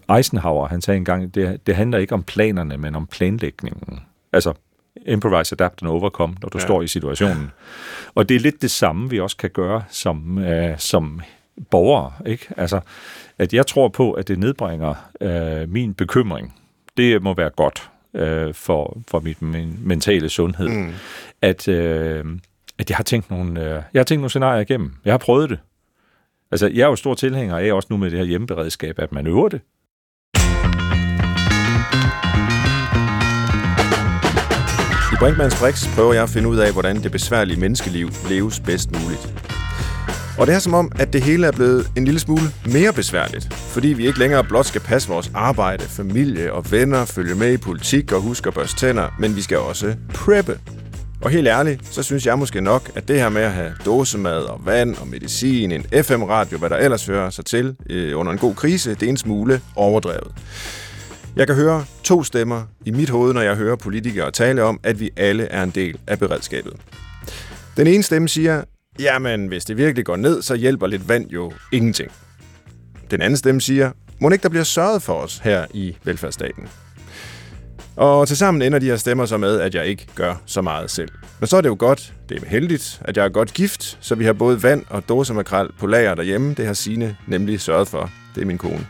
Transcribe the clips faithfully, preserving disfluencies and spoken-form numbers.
Eisenhower, han sagde engang, det, det handler ikke om planerne, men om planlægningen. Altså, improvise, adapt and overcome, når du ja. står i situationen. Og det er lidt det samme, vi også kan gøre som, øh, som borgere, ikke? Altså, at jeg tror på, at det nedbringer øh, min bekymring. Det må være godt øh, for, for mit, min mentale sundhed. Mm. At, øh, at jeg har tænkt nogle, øh, jeg har tænkt nogle scenarier igennem. Jeg har prøvet det. Altså, jeg er jo stor tilhænger af, også nu med det her hjemmeberedskab, at man øver det. I Brinkmanns Brix prøver jeg at finde ud af, hvordan det besværlige menneskeliv leves bedst muligt. Og det er som om, at det hele er blevet en lille smule mere besværligt, fordi vi ikke længere blot skal passe vores arbejde, familie og venner, følge med i politik og huske at børste tænder, men vi skal også preppe. Og helt ærligt, så synes jeg måske nok, at det her med at have dåsemad og vand og medicin, en F M-radio, hvad der ellers hører sig til øh, under en god krise, det er en smule overdrevet. Jeg kan høre to stemmer i mit hoved, når jeg hører politikere tale om, at vi alle er en del af beredskabet. Den ene stemme siger, jamen hvis det virkelig går ned, så hjælper lidt vand jo ingenting. Den anden stemme siger, må ikke der bliver sørget for os her i velfærdsstaten. Og tilsammen ender de her stemmer så med, at jeg ikke gør så meget selv. Men så er det jo godt, det er heldigt, at jeg er godt gift, så vi har både vand og dåsemakrel på lager derhjemme. Det har Signe nemlig sørget for. Det er min kone.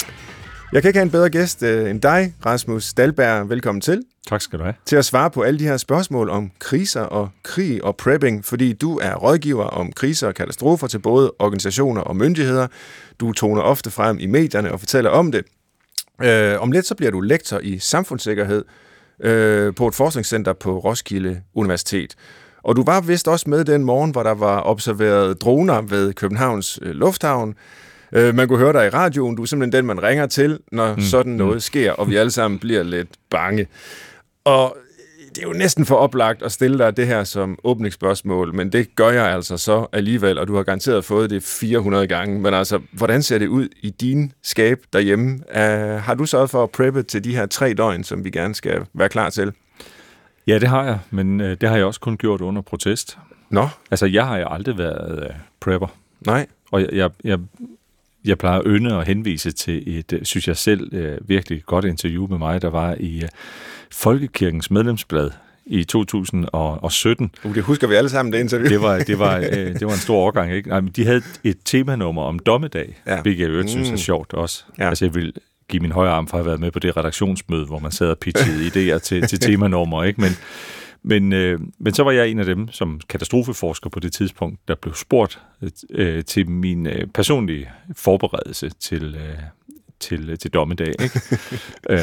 Jeg kan ikke have en bedre gæst øh, end dig, Rasmus Dahlberg. Velkommen til. Tak skal du have. Til at svare på alle de her spørgsmål om kriser og krig og prepping, fordi du er rådgiver om kriser og katastrofer til både organisationer og myndigheder. Du toner ofte frem i medierne og fortæller om det. Øh, om lidt så bliver du lektor i samfundssikkerhed øh, på et forskningscenter på Roskilde Universitet. Og du var vist også med den morgen, hvor der var observeret droner ved Københavns øh, Lufthavn. Øh, man kunne høre dig i radioen. Du er simpelthen den, man ringer til, når mm. sådan noget sker, og vi alle sammen bliver lidt bange. Og det er jo næsten for oplagt at stille dig det her som åbningsspørgsmål, men det gør jeg altså så alligevel, og du har garanteret fået det fire hundrede gange. Men altså, hvordan ser det ud i din skab derhjemme? Uh, har du sørget for at preppe til de her tre døgn, som vi gerne skal være klar til? Ja, det har jeg, men uh, det har jeg også kun gjort under protest. Nå? Altså, jeg har jo aldrig været uh, prepper. Nej. Og jeg, jeg, jeg, jeg plejer at ynde og henvise til et, synes jeg selv, uh, virkelig godt interview med mig, der var i uh, Folkekirkens medlemsblad i to tusind og sytten. Uh, det husker vi alle sammen, det interview. Det var, det var, øh, det var en stor overgang, ikke? Nej, men de havde et temanummer om dommedag, ja. Hvilket jeg jo synes er sjovt også. Ja. Altså, jeg vil give min højre arm for at have været med på det redaktionsmøde, hvor man sad og pitchede idéer til, til temanummer, ikke? Men, men, øh, men så var jeg en af dem, som katastrofeforsker på det tidspunkt, der blev spurgt øh, til min øh, personlige forberedelse til, øh, til, til dommedag, ikke? øh,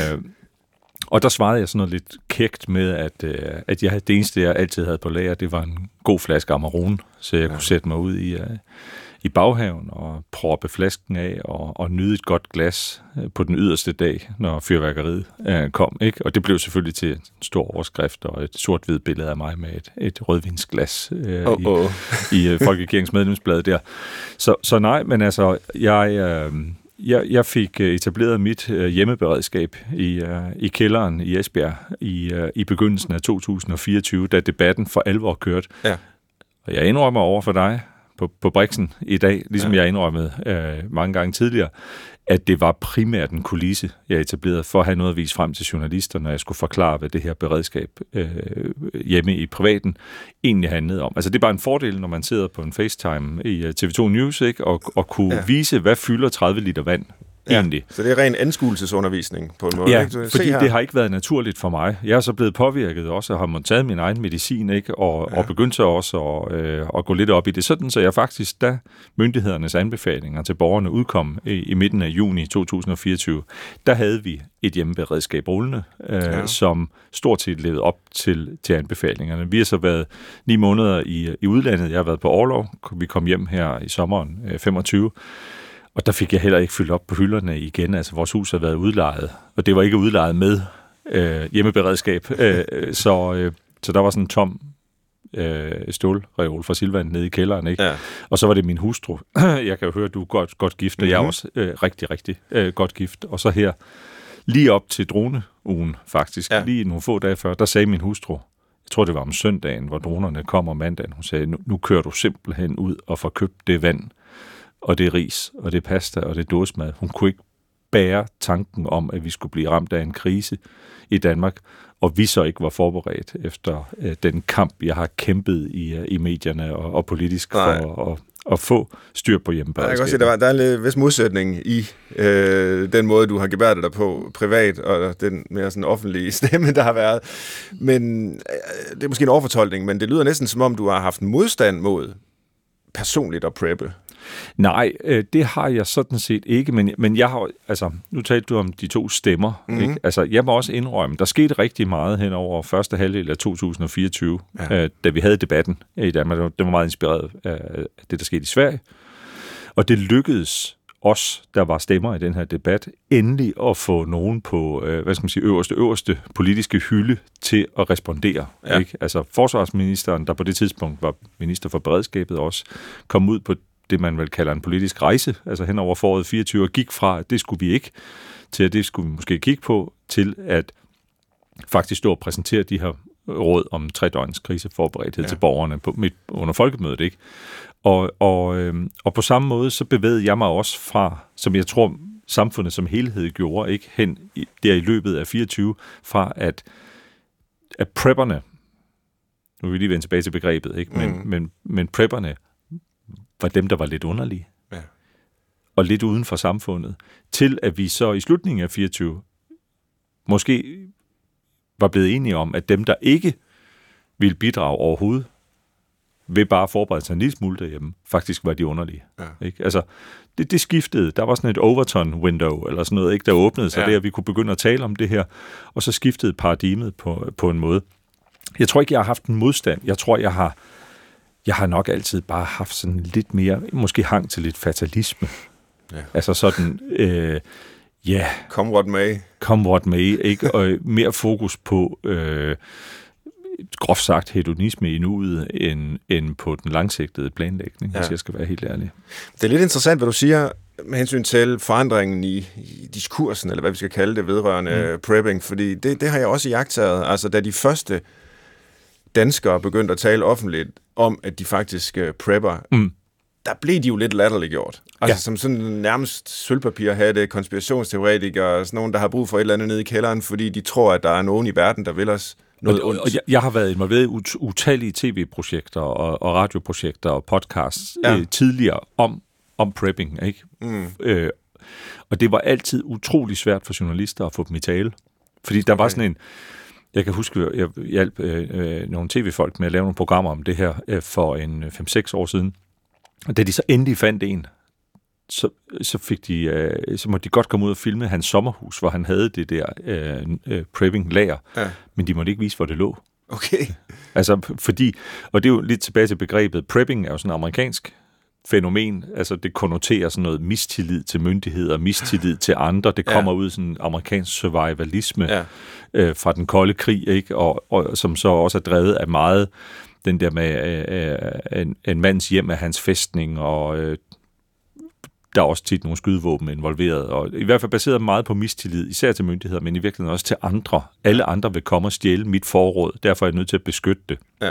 Og der svarede jeg sådan noget lidt kægt med, at, øh, at jeg, det eneste, jeg altid havde på lager, det var en god flaske Amarone, så jeg ja. kunne sætte mig ud i, uh, i baghaven og proppe flasken af og, og nyde et godt glas uh, på den yderste dag, når fyrværkeriet uh, kom. Ikke? Og det blev selvfølgelig til en stor overskrift og et sort-hvid billede af mig med et, et rødvinsglas uh, oh, oh. i, i uh, Folkekirkens medlemsblad der. Så, så nej, men altså, jeg... Uh, Jeg, jeg fik etableret mit øh, hjemmeberedskab i, øh, i kælderen i Esbjerg i, øh, i begyndelsen af to tusind og fireogtyve, da debatten for alvor kørte. Ja. Og jeg indrømmer over for dig på, på Brixen i dag, ligesom ja. jeg indrømmede øh, mange gange tidligere, at det var primært en kulisse, jeg etablerede for at have noget at vise frem til journalister, når jeg skulle forklare, hvad det her beredskab øh, hjemme i privaten egentlig handlede om. Altså det er bare en fordel, når man sidder på en FaceTime i T V to News, ikke? Og, og kunne ja. vise, hvad fylder tredive liter vand egentlig. Ja, så det er ren anskuelsesundervisning på en måde. Ja, ikke? fordi det har ikke været naturligt for mig. Jeg er så blevet påvirket også, og har taget min egen medicin, ikke? Og, ja. og begyndt så også at, øh, at gå lidt op i det. Sådan, så jeg faktisk, da myndighedernes anbefalinger til borgerne udkom i, i midten af juni to tusind og fireogtyve, der havde vi et hjemmeberedskab rullende, øh, ja. som stort set levede op til, til anbefalingerne. Vi har så været ni måneder i, i udlandet. Jeg har været på orlov. Vi kom hjem her i sommeren øh, femogtyve. Og der fik jeg heller ikke fyldt op på hylderne igen. Altså, vores hus havde været udlejet, og det var ikke udlejet med øh, hjemmeberedskab. Øh, så, øh, så der var sådan en tom øh, stålreol fra Silvan nede i kælderen, ikke? Ja. Og så var det min hustru. Jeg kan jo høre, at du er godt, godt gift, og mm-hmm. jeg er også øh, rigtig, rigtig øh, godt gift. Og så her, lige op til droneugen faktisk, ja. lige nogle få dage før, der sagde min hustru, jeg tror, det var om søndagen, hvor dronerne kom om mandagen, hun sagde, nu, nu kører du simpelthen ud og får købt det vand, og det er ris, og det er pasta, og det er dåsemad. Hun kunne ikke bære tanken om, at vi skulle blive ramt af en krise i Danmark, og vi så ikke var forberedt efter øh, den kamp, jeg har kæmpet i, uh, i medierne og, og politisk for at, at få styr på hjemmeberedskabet. Jeg kan godt se, der, var, der er en vis modsætning i øh, den måde, du har gebærdet dig på privat, og den mere sådan offentlige stemme, der har været. Men øh, det er måske en overfortolkning, men det lyder næsten som om, du har haft modstand mod personligt at preppe. Nej, øh, det har jeg sådan set ikke, men, men jeg har, altså, nu talte du om de to stemmer, mm-hmm. ikke? Altså, jeg må også indrømme, der skete rigtig meget hen over første halvdel af to tusind og fireogtyve, ja. øh, da vi havde debatten i Danmark. Det var meget inspireret af det, der skete i Sverige, og det lykkedes os, der var stemmer i den her debat, endelig at få nogen på, øh, hvad skal man sige, øverste, øverste politiske hylde til at respondere. Ja. Ikke? Altså, forsvarsministeren, der på det tidspunkt var minister for beredskabet også, kom ud på det, man vel kalder en politisk rejse, altså hen over foråret fireogtyve, og gik fra, at det skulle vi ikke, til at det skulle vi måske kigge på, til at faktisk stå og præsentere de her råd om tre døgns kriseforberedthed ja. til borgerne på, midt under folkemødet, ikke? Og, og, øhm, og på samme måde, så bevægede jeg mig også fra, som jeg tror, samfundet som helhed gjorde, ikke, hen i, der i løbet af fireogtyve, fra at, at prepperne, nu vil vi lige vende tilbage til begrebet, ikke? Men, mm. men, men prepperne var dem, der var lidt underlige, ja. og lidt uden for samfundet, til at vi så i slutningen af fireogtyve måske var blevet enige om, at dem, der ikke ville bidrage overhovedet, ved bare at forberede sig en lille smule derhjemme, faktisk var de underlige. Ja. Ikke? Altså, det, det skiftede. Der var sådan et Overton-window, eller sådan noget, ikke, der åbnede sig ja. der, vi kunne begynde at tale om det her, og så skiftede paradigmet på, på en måde. Jeg tror ikke, jeg har haft en modstand. Jeg tror, jeg har Jeg har nok altid bare haft sådan lidt mere, måske hang til lidt fatalisme. Ja. Altså sådan, øh, ja... Yeah, come what may. Come what may, ikke? Og mere fokus på, øh, groft sagt, hedonisme i nuet, end, end på den langsigtede planlægning, ja. hvis jeg skal være helt ærlig. Det er lidt interessant, hvad du siger med hensyn til forandringen i, i diskursen, eller hvad vi skal kalde det, vedrørende mm. prepping, fordi det, det har jeg også iagttaget. Altså, da de første danskere begyndte at tale offentligt om, at de faktisk uh, prepper, mm. der blev de jo lidt latterliggjort. Altså ja. som sådan nærmest sølvpapirhatte, konspirationsteoretikere, sådan nogen, der har brug for et eller andet nede i kælderen, fordi de tror, at der er nogen i verden, der vil os noget ondt. Og jeg, jeg har været involveret i ut- utallige tv-projekter og, og radioprojekter og podcasts ja. øh, tidligere om, om prepping, ikke? Mm. Øh, og det var altid utrolig svært for journalister at få dem i tale. Fordi der okay. var sådan en... Jeg kan huske, at jeg hjalp øh, nogle tv-folk med at lave nogle programmer om det her øh, for en fem seks år siden. Og da de så endelig fandt en, så, så, fik de, øh, så måtte de godt komme ud og filme hans sommerhus, hvor han havde det der øh, øh, prepping-lager. Ja. Men de måtte ikke vise, hvor det lå. Okay. Altså, fordi, og det er jo lidt tilbage til begrebet, prepping er jo sådan en amerikansk fænomen, altså det konnoterer sådan noget mistillid til myndigheder, mistillid til andre, det kommer ja. ud sådan en amerikansk survivalisme ja. øh, fra den kolde krig, ikke? Og, og som så også er drevet af meget den der med øh, en, en mands hjem af hans fæstning, og øh, der er også tit nogle skydevåben involveret, og i hvert fald baseret meget på mistillid, især til myndigheder, men i virkeligheden også til andre. Alle andre vil komme og stjæle mit forråd, derfor er jeg nødt til at beskytte det. Ja.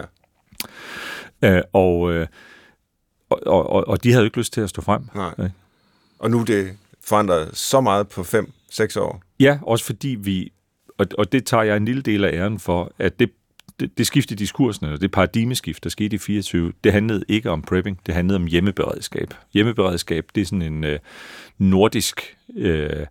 Øh, og øh, Og, og, og de havde jo ikke lyst til at stå frem. Nej. Ikke? Og nu er det forandret så meget på fem, seks år. Ja, også fordi vi, og, og det tager jeg en lille del af æren for, at det, det, det skift i diskursen, eller det paradigmeskift, der skete i fireogtyve, det handlede ikke om prepping, det handlede om hjemmeberedskab. Hjemmeberedskab, det er sådan en øh, nordisk, øh,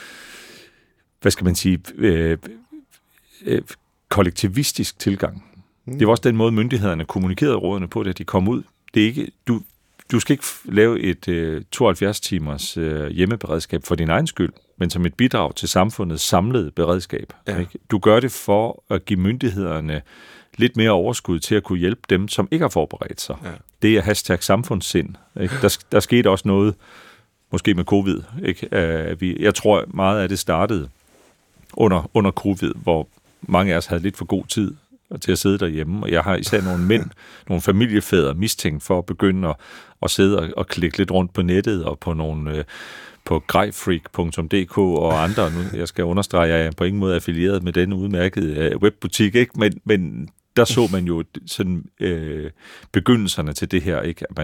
hvad skal man sige, øh, øh, kollektivistisk tilgang. Mm. Det var også den måde, myndighederne kommunikerede rådene på, da de kom ud. Det er ikke, du, du skal ikke lave et øh, tooghalvfjerds timers øh, hjemmeberedskab for din egen skyld, men som et bidrag til samfundets samlede beredskab. Ja. Ikke? Du gør det for at give myndighederne lidt mere overskud til at kunne hjælpe dem, som ikke har forberedt sig. Ja. Det er hashtag samfundssind. Ikke? Der, der skete også noget, måske med covid. Ikke? Uh, vi, jeg tror, meget af det startede under, under covid, hvor mange af os havde lidt for god tid til at sidde derhjemme, og jeg har især nogle mænd, nogle familiefædre mistænkt for at begynde at, at sidde og, og klikke lidt rundt på nettet og på nogle øh, på grejfreak punktum d k og andre. Nu, jeg skal understrege, at jeg er på ingen måde affilieret med den udmærkede øh, webbutik, ikke? Men, men der så man jo sådan øh, begyndelserne til det her, ikke? At man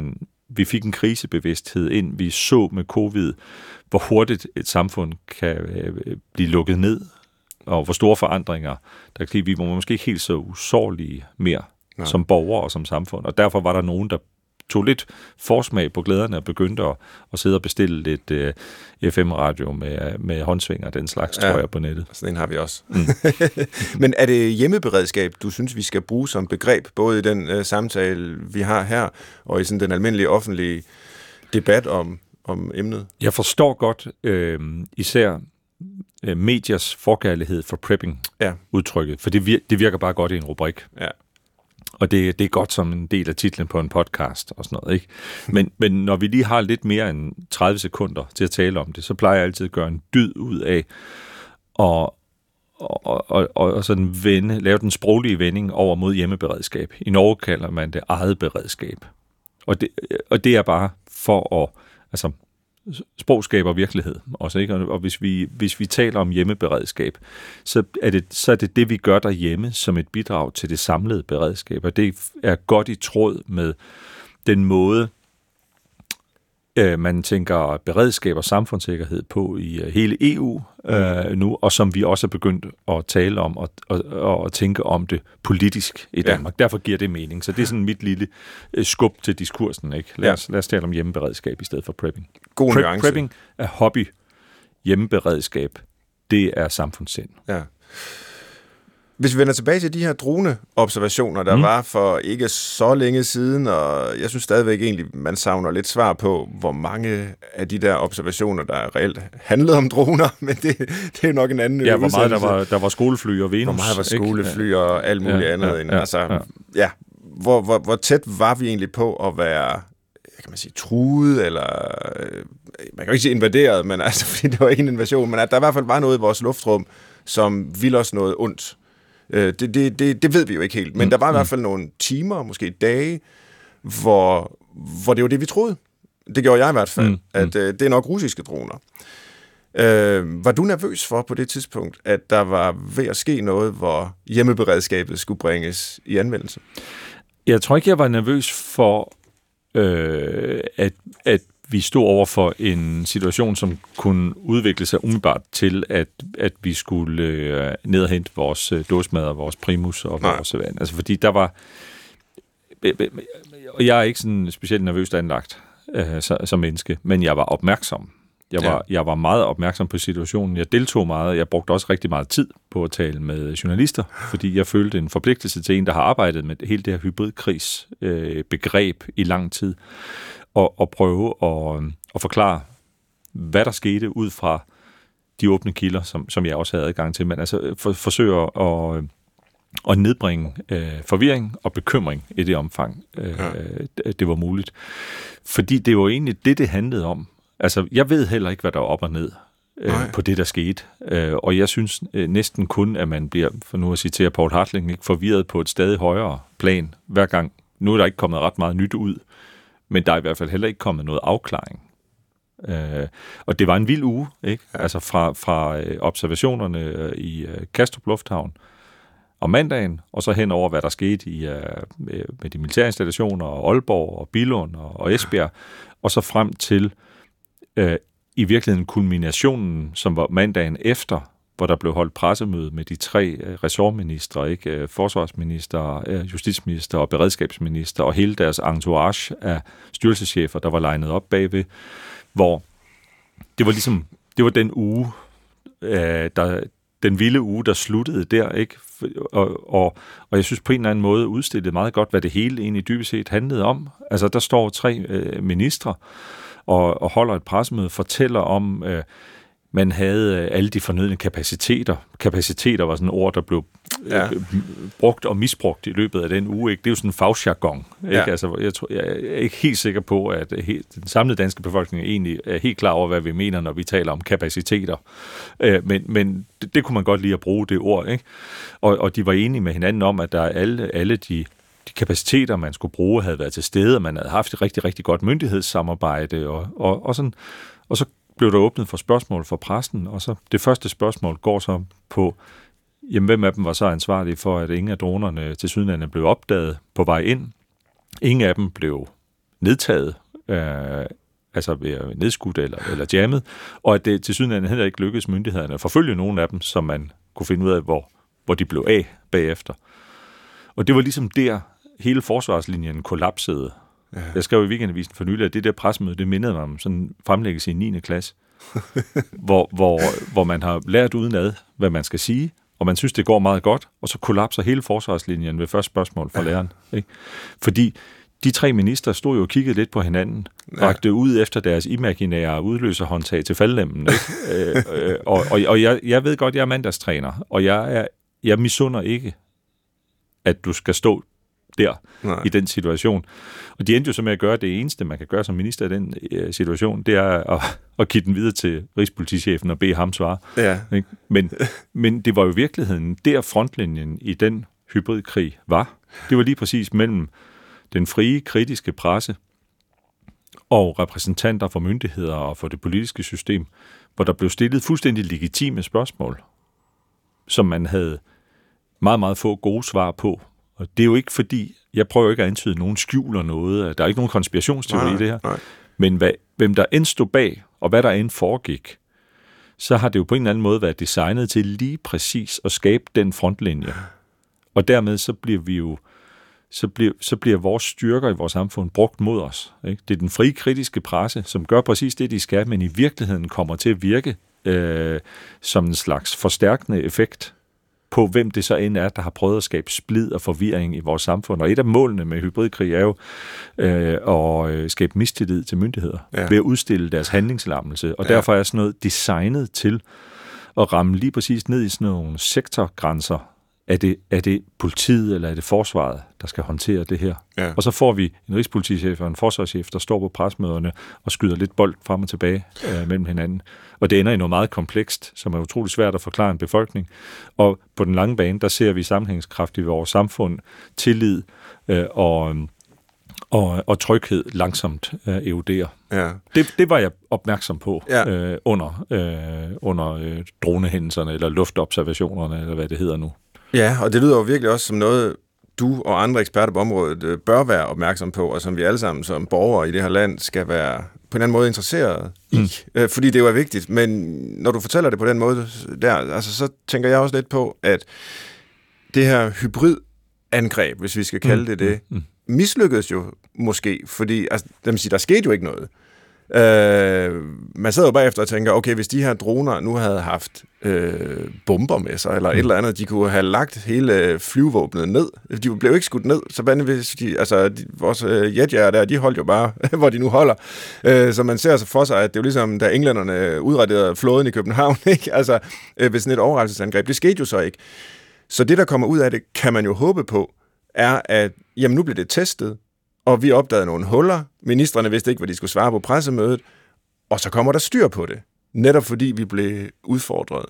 vi fik en krisebevidsthed ind. Vi så med covid, hvor hurtigt et samfund kan øh, blive lukket ned, og hvor store forandringer der kan. Vi var måske ikke helt så usårlige mere Nej. som borgere og som samfund. Og derfor var der nogen, der tog lidt forsmag på glæderne og begyndte at, at sidde og bestille lidt uh, F M-radio med, med håndsvinger og den slags, ja, tror jeg, på nettet. Sådan en har vi også. Mm. Men er det hjemmeberedskab, du synes, vi skal bruge som begreb, både i den uh, samtale, vi har her, og i sådan den almindelige offentlige debat om, om emnet? Jeg forstår godt øh, især øh, mediers forkærlighed for prepping-udtrykket, ja. for det, vir- det virker bare godt i en rubrik. Ja. Og det, det er godt som en del af titlen på en podcast og sådan noget, ikke? Men, men når vi lige har lidt mere end tredive sekunder til at tale om det, så plejer jeg altid at gøre en dyd ud af og, og, og, og sådan vende, lave den sproglige vending over mod hjemmeberedskab. I Norge kalder man det eget beredskab. Og det, og det er bare for at, altså, sprog skaber virkelighed også, ikke? Og hvis vi, hvis vi taler om hjemmeberedskab, så er, det, så er det det, vi gør derhjemme som et bidrag til det samlede beredskab, og det er godt i tråd med den måde, øh, man tænker beredskab og samfundssikkerhed på i uh, hele E U øh, nu, og som vi også er begyndt at tale om og, og, og tænke om det politisk i Danmark. Ja. Derfor giver det mening. Så det er sådan mit lille øh, skub til diskursen, ikke? Lad os, ja. lad os tale om hjemmeberedskab i stedet for prepping. God Pre- nuance. Prepping er hobby. Hjemmeberedskab, det er samfundssind. Ja. Hvis vi vender tilbage til de her droneobservationer, der mm. var for ikke så længe siden, og jeg synes stadigvæk egentlig, man savner lidt svar på, hvor mange af de der observationer, der reelt handlede om droner, men det, det er nok en anden Ja, hvor meget der var, der var skolefly og Venus. Hvor meget var skolefly ikke? Og alt muligt ja, andet. Ja, end, ja, altså, ja. ja hvor, hvor, hvor tæt var vi egentlig på at være, kan man sige, truet, eller man kan jo ikke sige invaderet, men altså, fordi det var ikke en invasion, men at der i hvert fald var noget i vores luftrum, som ville os noget ondt. Det, det, det, det ved vi jo ikke helt, men mm. der var i hvert fald nogle timer, måske dage, hvor, hvor det var det, vi troede. Det gjorde jeg i hvert fald, mm. at øh, det er nok russiske droner. Øh, var du nervøs for på det tidspunkt, at der var ved at ske noget, hvor hjemmeberedskabet skulle bringes i anvendelse? Jeg tror ikke, jeg var nervøs for, øh, at, at vi stod over for en situation, som kunne udvikle sig umiddelbart til, at, at vi skulle øh, ned og hente vores øh, dåsmad og vores primus og Nej. vores vand. Altså, fordi der var... Og jeg er ikke sådan specielt nervøst anlagt øh, så, som menneske, men jeg var opmærksom. Jeg var, ja. jeg var meget opmærksom på situationen. Jeg deltog meget. Jeg brugte også rigtig meget tid på at tale med journalister, fordi jeg følte en forpligtelse til en, der har arbejdet med hele det her hybridkrigsbegreb øh, i lang tid, og, og prøve at, at forklare, hvad der skete ud fra de åbne kilder, som, som jeg også havde adgang til, men altså for, forsøge at, at nedbringe øh, forvirring og bekymring i det omfang, øh, ja. det var muligt. Fordi det var egentlig det, det handlede om. Altså, jeg ved heller ikke, hvad der er op og ned øh, på det, der skete. Øh, og jeg synes øh, næsten kun, at man bliver, for nu at citere Poul Hartling, ikke, forvirret på et stadig højere plan hver gang. Nu er der ikke kommet ret meget nyt ud, men der er i hvert fald heller ikke kommet noget afklaring. Øh, og det var en vild uge, ikke? Ja. Altså fra, fra øh, observationerne øh, i øh, Kastrup Lufthavn om mandagen, og så hen over, hvad der skete i, øh, med de militære installationer, og Aalborg, og Billund, og, og Esbjerg, og så frem til øh, i virkeligheden kulminationen, som var mandagen efter, hvor der blev holdt pressemøde med de tre øh, ressortministre, ikke? Øh, forsvarsminister, øh, justitsminister og beredskabsminister, og hele deres entourage af styrelseschefer, der var legnet op bagved, hvor det var ligesom, det var den uge, øh, der, den vilde uge, der sluttede der, ikke? Og, og, og jeg synes på en eller anden måde udstillede meget godt, hvad det hele egentlig dybest set handlede om. Altså, der står tre øh, ministre og, og holder et pressemøde, fortæller om, øh, man havde øh, alle de fornødne kapaciteter. Kapaciteter var sådan et ord, der blev øh, ja. brugt og misbrugt i løbet af den uge, ikke? Det er jo sådan en fagjargon, ikke? Ja. Altså, jeg, tror, jeg er ikke helt sikker på, at helt, den samlede danske befolkning egentlig er helt klar over, hvad vi mener, når vi taler om kapaciteter. Øh, men men det, det kunne man godt lide at bruge, det ord, ikke? Og, og de var enige med hinanden om, at der alle, alle de de kapaciteter, man skulle bruge, havde været til stede, og man havde haft et rigtig, rigtig godt myndighedssamarbejde, og, og, og, sådan, og så blev der åbnet for spørgsmål fra pressen, og så det første spørgsmål går så på, jamen hvem af dem var så ansvarlige for, at ingen af dronerne til Sydlandet blev opdaget på vej ind. Ingen af dem blev nedtaget øh, altså ved at nedskudt eller, eller jammet, og at det til sydenlandet heller ikke lykkedes myndighederne at forfølge nogle af dem, som man kunne finde ud af, hvor, hvor de blev af bagefter. Og det var ligesom der, hele forsvarslinjen kollapsede. Ja. Jeg skrev i Weekendavisen for nylig, at det der pressemøde, det mindede mig om sådan en fremlæggelse i niende klasse, hvor, hvor, hvor man har lært udenad, hvad man skal sige, og man synes, det går meget godt, og så kollapser hele forsvarslinjen ved første spørgsmål fra læreren. Ikke? Fordi de tre minister stod jo og kiggede lidt på hinanden, ja. rakte ud efter deres imaginære udløserhåndtag til faldlemmen. øh, øh, og og, og jeg, jeg ved godt, jeg er mandagstræner, og jeg, er, jeg misunder ikke, at du skal stå der Nej. i den situation. Og de endte jo så med at gøre det eneste, man kan gøre som minister i den øh, situation, det er at, at give den videre til rigspolitichefen og bede ham svare. Ja. Ikke? Men, men det var jo i virkeligheden der frontlinjen i den hybridkrig var. Det var lige præcis mellem den frie, kritiske presse og repræsentanter for myndigheder og for det politiske system, hvor der blev stillet fuldstændig legitime spørgsmål, som man havde meget, meget få gode svar på. Og det er jo ikke fordi, jeg prøver ikke at antyde, at nogen skjuler noget. Der er ikke nogen konspirationsteori nej, i det her. Nej. Men hvad, hvem der end stod bag, og hvad der end foregik, så har det jo på en eller anden måde været designet til lige præcis at skabe den frontlinje. Og dermed så bliver vi jo så bliver, så bliver vores styrker i vores samfund brugt mod os. Ikke? Det er den frie kritiske presse, som gør præcis det, de skal, men i virkeligheden kommer til at virke øh, som en slags forstærkende effekt på, hvem det så end er, der har prøvet at skabe splid og forvirring i vores samfund. Og et af målene med hybridkrig er jo øh, at skabe mistillid til myndigheder, ja. ved at udstille deres handlingslammelse. Og ja. derfor er sådan noget designet til at ramme lige præcis ned i sådan nogle sektorgrænser. Er det, er det politiet, eller er det forsvaret, der skal håndtere det her? Ja. Og så får vi en rigspolitichef og en forsvarschef, der står på pressemøderne og skyder lidt bold frem og tilbage øh, mellem hinanden. Og det ender i noget meget komplekst, som er utrolig svært at forklare en befolkning. Og på den lange bane, der ser vi sammenhængskraft i vores samfund, tillid øh, og, og, og tryghed langsomt øh, erodere. Ja. Det, det var jeg opmærksom på ja. øh, under, øh, under øh, dronehændelserne, eller luftobservationerne, eller hvad det hedder nu. Ja, og det lyder jo virkelig også som noget, du og andre eksperter på området bør være opmærksom på, og som vi alle sammen som borgere i det her land skal være på en eller anden måde interesseret i, mm. fordi det jo er vigtigt. Men når du fortæller det på den måde der, altså, så tænker jeg også lidt på, at det her hybridangreb, hvis vi skal kalde mm. det det, mm. mislykkedes jo måske, fordi altså, det vil sige, der skete jo ikke noget. Uh, man sidder jo bagefter og tænker, okay, hvis de her droner nu havde haft uh, bomber med sig, eller mm. et eller andet, de kunne have lagt hele flyvevåbnet ned. De blev ikke skudt ned, så hvad hvis de, altså, de, vores uh, jetjager der, de holdt jo bare, hvor de nu holder. Uh, så man ser så for sig, at det er jo ligesom, da englænderne udrettede flåden i København, ikke? Altså, uh, ved sådan et overraskelsesangreb. Det skete jo så ikke. Så det, der kommer ud af det, kan man jo håbe på, er, at jamen, nu bliver det testet, og vi opdagede nogle huller. Ministrene vidste ikke, hvad de skulle svare på pressemødet. Og så kommer der styr på det. Netop fordi vi blev udfordret.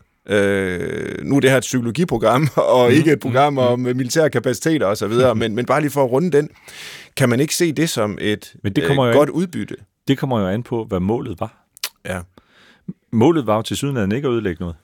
Øh, nu er det her et psykologiprogram, og ikke et program om militære kapaciteter osv., men, men bare lige for at runde den, kan man ikke se det som et men det kommer øh, godt udbytte? Det kommer jo an på, hvad målet var. Ja. Målet var jo til syden, at ikke at ødelægge noget.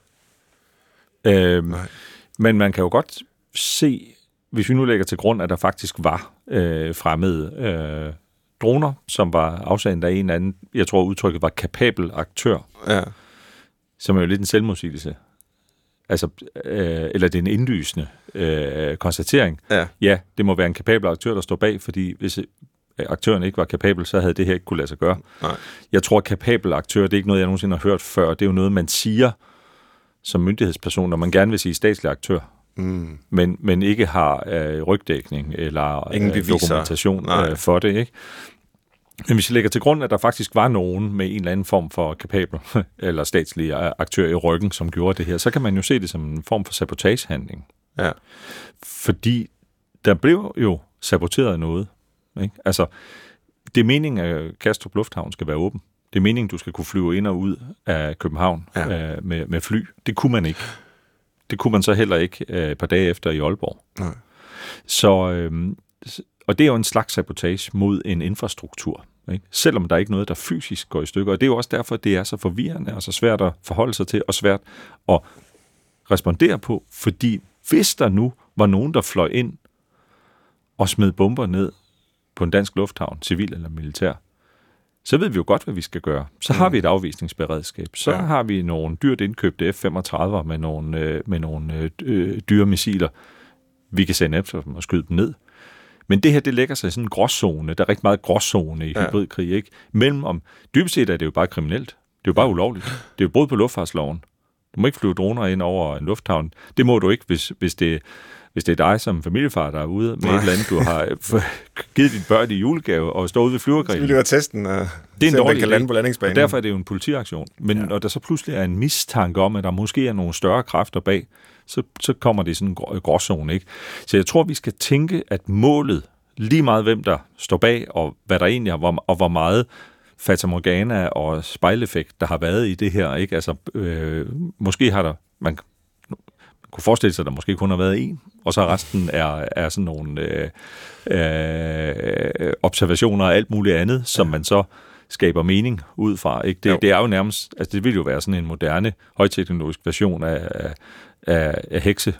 Øh, men man kan jo godt se, hvis vi nu lægger til grund, at der faktisk var øh, fremmede øh, droner, som var afsendt af en eller anden, jeg tror udtrykket var kapabel aktør, ja. som er jo lidt en selvmodsigelse. Altså, øh, eller det er en indlysende øh, konstatering. Ja. ja, det må være en kapabel aktør, der står bag, fordi hvis aktøren ikke var kapabel, så havde det her ikke kunne lade sig gøre. Nej. Jeg tror, kapabel aktør, det er ikke noget, jeg nogensinde har hørt før. Det er jo noget, man siger som myndighedsperson, når man gerne vil sige statslig aktør. Mm. Men, men ikke har øh, rygdækning eller øh, dokumentation øh, for det, ikke? Men hvis vi lægger til grund, at der faktisk var nogen med en eller anden form for kapabel eller statslige aktør i ryggen, som gjorde det her, så kan man jo se det som en form for sabotagehandling. Ja. Fordi der blev jo saboteret noget. Ikke? Altså, det er meningen, at Kastrup Lufthavn skal være åben. Det er meningen, du skal kunne flyve ind og ud af København ja. øh, med, med fly. Det kunne man ikke. Det kunne man så heller ikke øh, et par dage efter i Aalborg. Nej. Så, øh, og det er jo en slags sabotage mod en infrastruktur. Ikke? Selvom der er ikke noget, der fysisk går i stykker. Og det er jo også derfor, det er så forvirrende og så svært at forholde sig til, og svært at respondere på. Fordi hvis der nu var nogen, der fløj ind og smed bomber ned på en dansk lufthavn, civil eller militær, så ved vi jo godt, hvad vi skal gøre. Så har vi et afvisningsberedskab. Så ja. har vi nogle dyrt indkøbte F femogtredive med nogle, øh, med nogle øh, dyre missiler. Vi kan sende efter dem og skyde dem ned. Men det her, det lægger sig i sådan en gråzone. Der er rigtig meget gråzone i hybridkrig, ikke? Mellem om, dybest set er det jo bare kriminelt. Det er jo bare ulovligt. Det er jo brud på luftfartsloven. Du må ikke flyve droner ind over en lufthavn. Det må du ikke, hvis, hvis, det, hvis det er dig som familiefar, der er ude med Nej. et eller andet, du har givet dine børn i julegave og står ude ved flyvergrillen. Det er testen, og det er en dårlig kan lande på landingsbanen. Og derfor er det jo en politiaktion. Men ja. når der så pludselig er en mistanke om, at der måske er nogle større kræfter bag, så, så kommer det i sådan en grå, gråzone, ikke? Så jeg tror, vi skal tænke, at målet, lige meget hvem der står bag, og hvad der egentlig er, og, og hvor meget fatamorgana og spejleffekt, der har været i det her, ikke? Altså, øh, måske har der, man, man kunne forestille sig, at der måske kun har været en, og så resten er, er sådan nogle øh, øh, observationer og alt muligt andet, som man så skaber mening ud fra, ikke? Det, det er jo nærmest, altså det vil jo være sådan en moderne, højteknologisk version af, af af, af hekse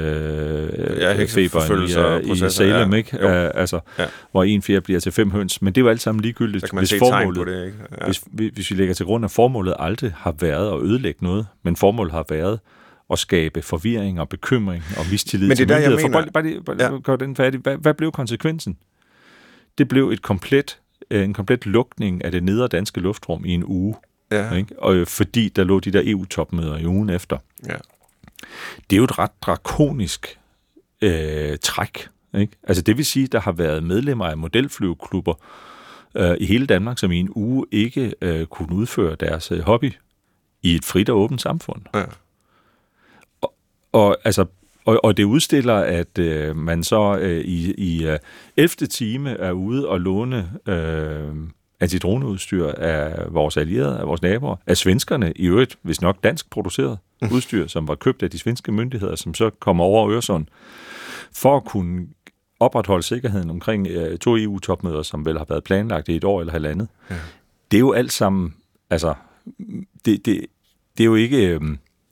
øh, ja, heksefeberen i, i Salem, ja. ikke? Uh, altså, ja. hvor en fjerde bliver til fem høns. Men det er jo alt sammen ligegyldigt, hvis formålet, det, ikke? Ja. hvis, hvis vi lægger til grund, at formålet aldrig har været at ødelægge noget, men formålet har været at skabe forvirring og bekymring og mistillid men det til der, myndigheder. Jeg mener... For bare, bare, bare ja. gør den færdig. Hvad, hvad blev konsekvensen? Det blev et komplet, en komplet lukning af det nedre danske luftrum i en uge. Ja. Ikke? Og, fordi der lå de der E U-topmøder i ugen efter. Ja. Det er jo et ret drakonisk øh, træk. Ikke? Altså det vil sige, der har været medlemmer af modelflyveklubber øh, i hele Danmark, som i en uge ikke øh, kunne udføre deres øh, hobby i et frit og åbent samfund. Ja. Og, og, altså, og, og det udstiller, at øh, man så øh, i, i øh, ellevte time er ude og låne øh, antidroneudstyr af vores allierede, af vores naboer, af svenskerne, i øvrigt, hvis nok dansk produceret udstyr, som var købt af de svenske myndigheder, som så kommer over Øresund, for at kunne opretholde sikkerheden omkring øh, to E U-topmøder, som vel har været planlagt i et år eller halvandet. Ja. Det er jo alt sammen, altså, det, det, det er jo ikke, øh,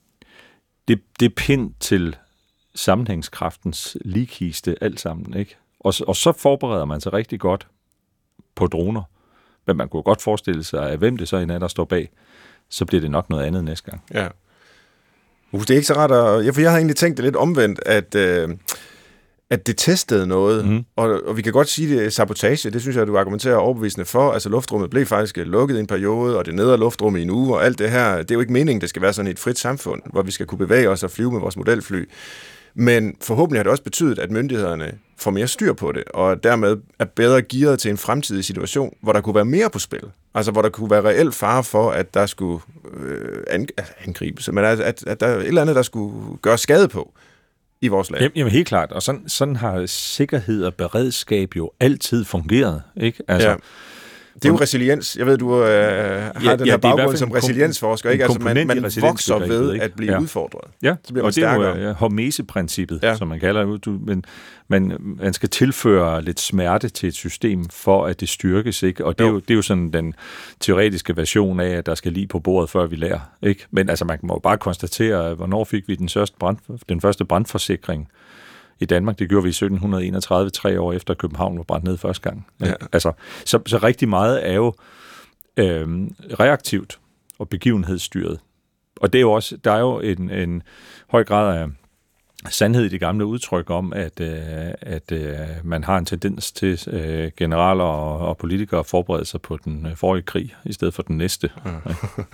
det, det er pind til sammenhængskraftens ligkiste alt sammen, ikke? Og, og så forbereder man sig rigtig godt på droner. Men man kunne godt forestille sig, at hvem det så er, der står bag, så bliver det nok noget andet næste gang. Ja. Det er ikke så rart at... Ja, for jeg har egentlig tænkt det lidt omvendt, at, øh, at det testede noget, mm. og, og vi kan godt sige, det er sabotage. Det synes jeg, du argumenterer overbevisende for. Altså, luftrummet blev faktisk lukket i en periode, og det nedre luftrum i en uge, og alt det her, det er jo ikke meningen, det skal være sådan et frit samfund, hvor vi skal kunne bevæge os og flyve med vores modelfly. Men forhåbentlig har det også betydet, at myndighederne får mere styr på det, og dermed er bedre gearet til en fremtidig situation, hvor der kunne være mere på spil. Altså, hvor der kunne være reel fare for, at der skulle øh, angribes, men at, at, at der er et eller andet, der skulle gøre skade på i vores land. Jamen helt klart, og sådan, sådan har sikkerhed og beredskab jo altid fungeret, ikke? Altså, ja. Det er jo resiliens. Jeg ved, du øh, har ja, den her ja, baggrund som resiliensforsker, ikke? Altså, man, man vokser ved at blive ja. udfordret. Ja, så bliver man og det er jo ja, hormese-princippet, ja. som man kalder det. Men man, man skal tilføre lidt smerte til et system, for at det styrkes, ikke? Og det er, jo, det er jo sådan den teoretiske version af, at der skal lige på bordet, før vi lærer, ikke? Men altså, man må jo bare konstatere, hvornår fik vi den, brand, den første brandforsikring i Danmark. Det gjorde vi i sytten enogtredive, tre år efter København var brændt ned første gang. Ja. Altså, så, så rigtig meget er jo øh, reaktivt og begivenhedsstyret. Og det er jo også, der er jo en, en høj grad af sandhed i det gamle udtryk om, at, øh, at øh, man har en tendens til øh, generaler og, og politikere at forberede sig på den øh, forrige krig, i stedet for den næste. Ja.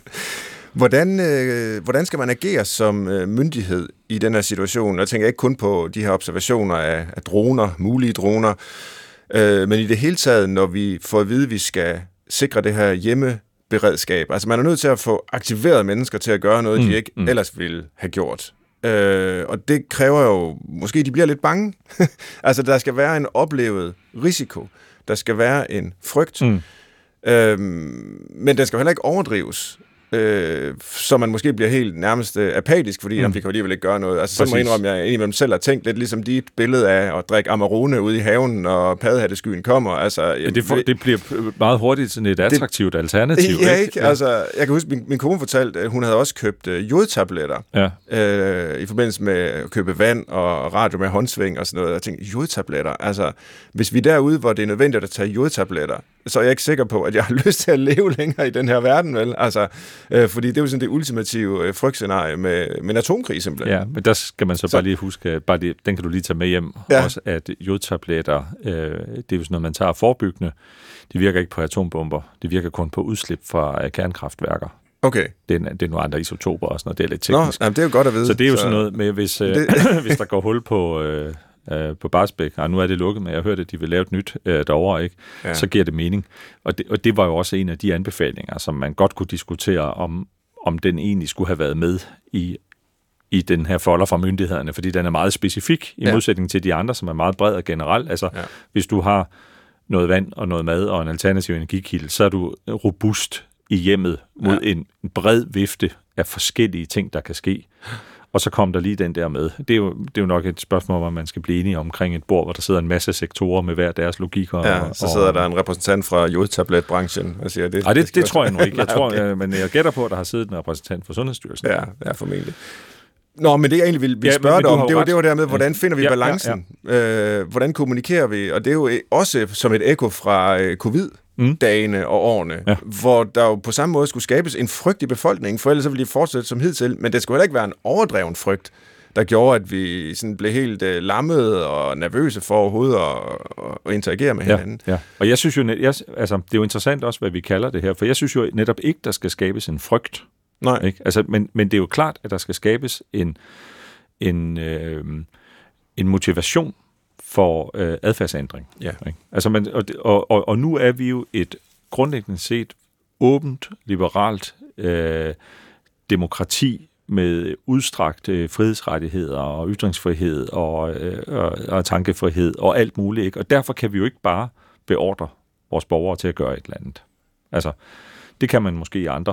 Hvordan, øh, hvordan skal man agere som øh, myndighed i den her situation? Jeg tænker ikke kun på de her observationer af, af droner, mulige droner, øh, men i det hele taget, når vi får at vide, at vi skal sikre det her hjemmeberedskab. Altså man er nødt til at få aktiveret mennesker til at gøre noget, mm, de ikke mm. ellers ville have gjort. Øh, og det kræver jo, måske de bliver lidt bange. Altså der skal være en oplevet risiko. Der skal være en frygt. Mm. Øh, men den skal heller ikke overdrives. Øh, så man måske bliver helt nærmest øh, apatisk, fordi mm. vi kan alligevel ikke gøre noget. Altså, så må jeg indrømme, at jeg indimellem selv har tænkt lidt ligesom dit billede af at drikke Amarone ude i haven, når paddehatteskyen kommer. Altså, ja, det, for, det bliver meget hurtigt sådan et attraktivt det, alternativ. Ja, ikke? ikke? Ja. Altså, jeg kan huske, min, min kone fortalte, at hun havde også købt øh, jodtabletter ja. øh, i forbindelse med at købe vand og radio med håndsving og sådan noget. Jeg tænkte, jodtabletter? Altså, hvis vi er derude, hvor det er nødvendigt at tage jodtabletter, så er jeg ikke sikker på, at jeg har lyst til at leve længere i den her verden, vel? Altså, øh, fordi det er jo sådan det ultimative øh, frygtscenarie med, med en atomkrig, simpelthen. Ja, men der skal man så, så bare lige huske, bare lige, den kan du lige tage med hjem, ja. Også at jodtabletter, øh, det er jo sådan noget, man tager forebyggende, de virker ikke på atombomber, de virker kun på udslip fra øh, kernekraftværker. Okay. Det er, det er nogle andre isotoper og sådan noget, det er lidt teknisk. Nå, jamen, det er jo godt at vide. Så det er jo så... sådan noget med, hvis, øh, hvis der går hul på... Øh, på Barsbæk, og nu er det lukket, men jeg hørte, at de vil lave et nyt øh, derovre, ikke? Ja. Så giver det mening. Og det, og det var jo også en af de anbefalinger, som man godt kunne diskutere, om, om den egentlig skulle have været med i, i den her folder fra myndighederne, fordi den er meget specifik, i ja. modsætning til de andre, som er meget bred og generelt. Altså, ja. hvis du har noget vand og noget mad og en alternativ energikilde, så er du robust i hjemmet mod ja. en bred vifte af forskellige ting, der kan ske. Og så kom der lige den der med. Det er jo, det er jo nok et spørgsmål, om man skal blive enige omkring et bord, hvor der sidder en masse sektorer med hver deres logikker. Ja, så sidder og, der en repræsentant fra jodtabletbranchen og siger, det... Nej, det, det, det tror jeg nu ikke. Jeg tror, okay. Men jeg gætter på, at der har siddet en repræsentant fra Sundhedsstyrelsen. Ja, ja, formentlig. Nå, men det jeg egentlig ville, ville spørge ja, dig om, det var, det var der med, hvordan finder vi ja, balancen? Ja, ja. Øh, hvordan kommunikerer vi? Og det er jo også som et ekko fra øh, covid-dagene mm. og årene, ja. hvor der jo på samme måde skulle skabes en frygt i befolkningen, for ellers så ville de fortsætte som hidtil, men det skulle heller ikke være en overdreven frygt, der gjorde, at vi sådan blev helt øh, lammede og nervøse for overhovedet at, at interagere med hinanden. Ja, ja. Og jeg synes jo, net, jeg, altså, det er jo interessant også, hvad vi kalder det her, for jeg synes jo netop ikke, der skal skabes en frygt. Nej. Ikke? Altså, men, men det er jo klart, at der skal skabes en, en, øh, en motivation for øh, adfærdsændring. Ja. Ikke? Altså, man, og, og, og nu er vi jo et grundlæggende set åbent, liberalt øh, demokrati med udstrakte frihedsrettigheder og ytringsfrihed og, øh, og, og tankefrihed og alt muligt. Ikke? Og derfor kan vi jo ikke bare beordre vores borgere til at gøre et eller andet. Altså, det kan man måske i andre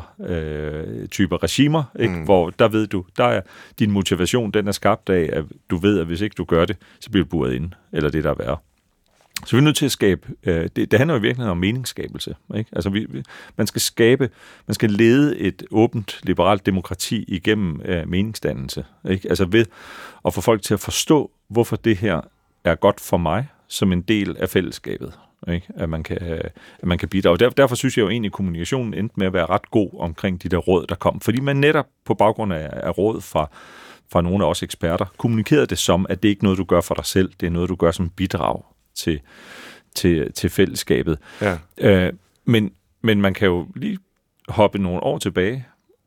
øh, typer regimer, ikke? Mm. Hvor der ved du, der er din motivation, den er skabt af, at du ved, at hvis ikke du gør det, så bliver du buret inde, eller det der er værre. Så vi er nødt til at skabe, øh, det, det handler jo virkelig om meningsskabelse, ikke? Altså vi, man skal skabe, man skal lede et åbent, liberalt demokrati igennem øh, meningsdannelse, ikke? Altså ved at få folk til at forstå, hvorfor det her er godt for mig, som en del af fællesskabet. Ikke? At man kan, at man kan bidrage. Der, derfor synes jeg jo egentlig, at kommunikationen endte med at være ret god omkring de der råd, der kom. Fordi man netop på baggrund af, af råd fra, fra nogle af os eksperter, kommunikerede det som, at det ikke er noget, du gør for dig selv. Det er noget, du gør som bidrag til, til, til fællesskabet. Ja. Øh, men, men man kan jo lige hoppe nogle år tilbage,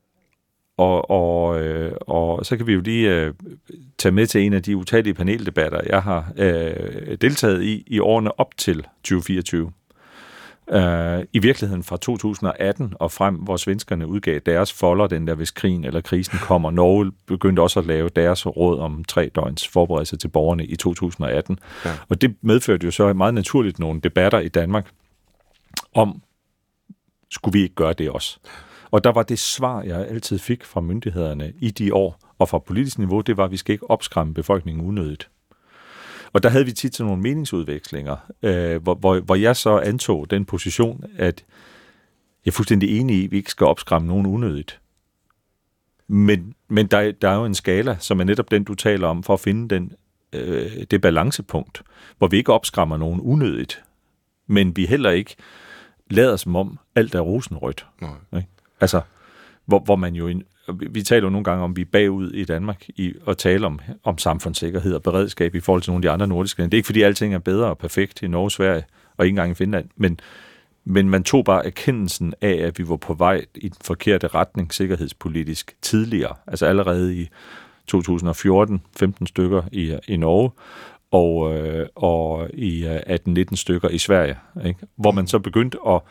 Og, og, øh, og så kan vi jo lige øh, tage med til en af de utallige paneldebatter, jeg har øh, deltaget i i årene op til tyve fireogtyve. Øh, I virkeligheden fra to tusind og atten og frem, hvor svenskerne udgav deres folder, den der hvis krigen eller krisen kommer. Norge begyndte også at lave deres råd om tre døgns forberedelse til borgerne i to tusind og atten. Ja. Og det medførte jo så meget naturligt nogle debatter i Danmark om, skulle vi ikke gøre det også? Og der var det svar, jeg altid fik fra myndighederne i de år, og fra politisk niveau, det var, at vi skal ikke opskræmme befolkningen unødigt. Og der havde vi tit til nogle meningsudvekslinger, øh, hvor, hvor, hvor jeg så antog den position, at jeg er fuldstændig enig i, at vi ikke skal opskræmme nogen unødigt. Men, men der, der er jo en skala, som er netop den, du taler om, for at finde den, øh, det balancepunkt, hvor vi ikke opskræmmer nogen unødigt, men vi heller ikke lader som om alt er rosenrødt. Nej. Altså, hvor, hvor man jo, vi taler jo nogle gange om, vi er bagud i Danmark i at tale om, om samfundssikkerhed og beredskab i forhold til nogle af de andre nordiske lande. Det er ikke, fordi alting er bedre og perfekt i Norge, Sverige og ikke engang i Finland, men, men man tog bare erkendelsen af, at vi var på vej i den forkerte retning sikkerhedspolitisk tidligere, altså allerede i to tusind og fjorten, femten stykker i, i Norge, og, øh, og i atten nitten stykker i Sverige, ikke? Hvor man så begyndte at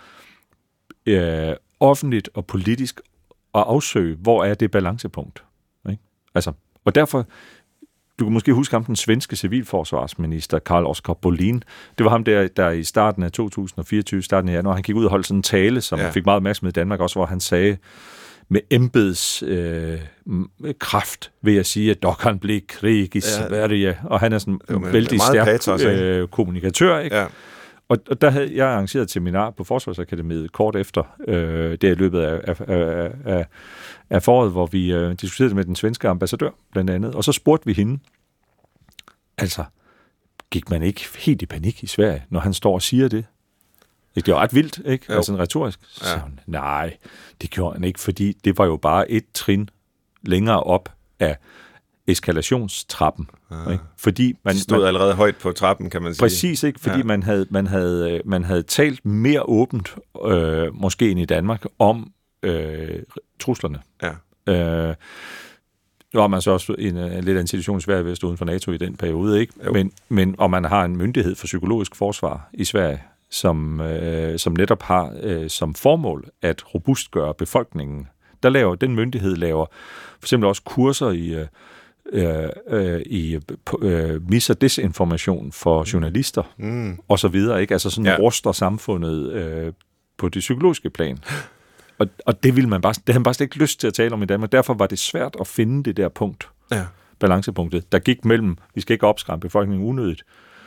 øh, offentligt og politisk at afsøge, hvor er det balancepunkt. Ikke? Altså, og derfor, du kan måske huske ham, den svenske civilforsvarsminister, Carl Oskar Bolin. Det var ham der, der i starten af to tusind og fireogtyve, starten af januar, han gik ud og holdt sådan en tale, som ja. fik meget opmærksomhed i Danmark også, hvor han sagde, med embeds øh, kraft, vil jeg sige, at dog kan blive krig i Sverige, ja. Og han er sådan en vældig stærk patos, øh, kommunikatør, ikke? Ja. Og, og der havde jeg arrangeret et seminar på Forsvarsakademiet kort efter, øh, det er i løbet af, af, af, af, af foråret, hvor vi øh, diskuterede med den svenske ambassadør, blandt andet, og så spurgte vi hende, altså, gik man ikke helt i panik i Sverige, når han står og siger det? Det var ret vildt, ikke? Jo. Altså retorisk. Så ja. hun, nej, det gjorde han ikke, fordi det var jo bare et trin længere op af eskalationstrappen. Ja. Ikke? Fordi man stod man, allerede højt på trappen, kan man sige. Præcis, ikke? Fordi ja. man, havde, man, havde, man havde talt mere åbent, øh, måske end i Danmark, om øh, truslerne. Ja. Øh, nu har man så også en, en lidt af en situation i Sverige ved at stå uden for NATO i den periode, ikke? Men, men og man har en myndighed for psykologisk forsvar i Sverige, som, øh, som netop har øh, som formål at robustgøre befolkningen. Der laver den myndighed laver for eksempel også kurser i øh, øh, i øh, mis- og desinformation for journalister mm. og så videre, ikke? Altså sådan ja. ruster samfundet øh, på det psykologiske plan. Og, og det ville man bare, det havde man bare ikke lyst til at tale om i Danmark. Derfor var det svært at finde det der punkt, ja. balancepunktet, der gik mellem, vi skal ikke opskræmme befolkningen unødigt,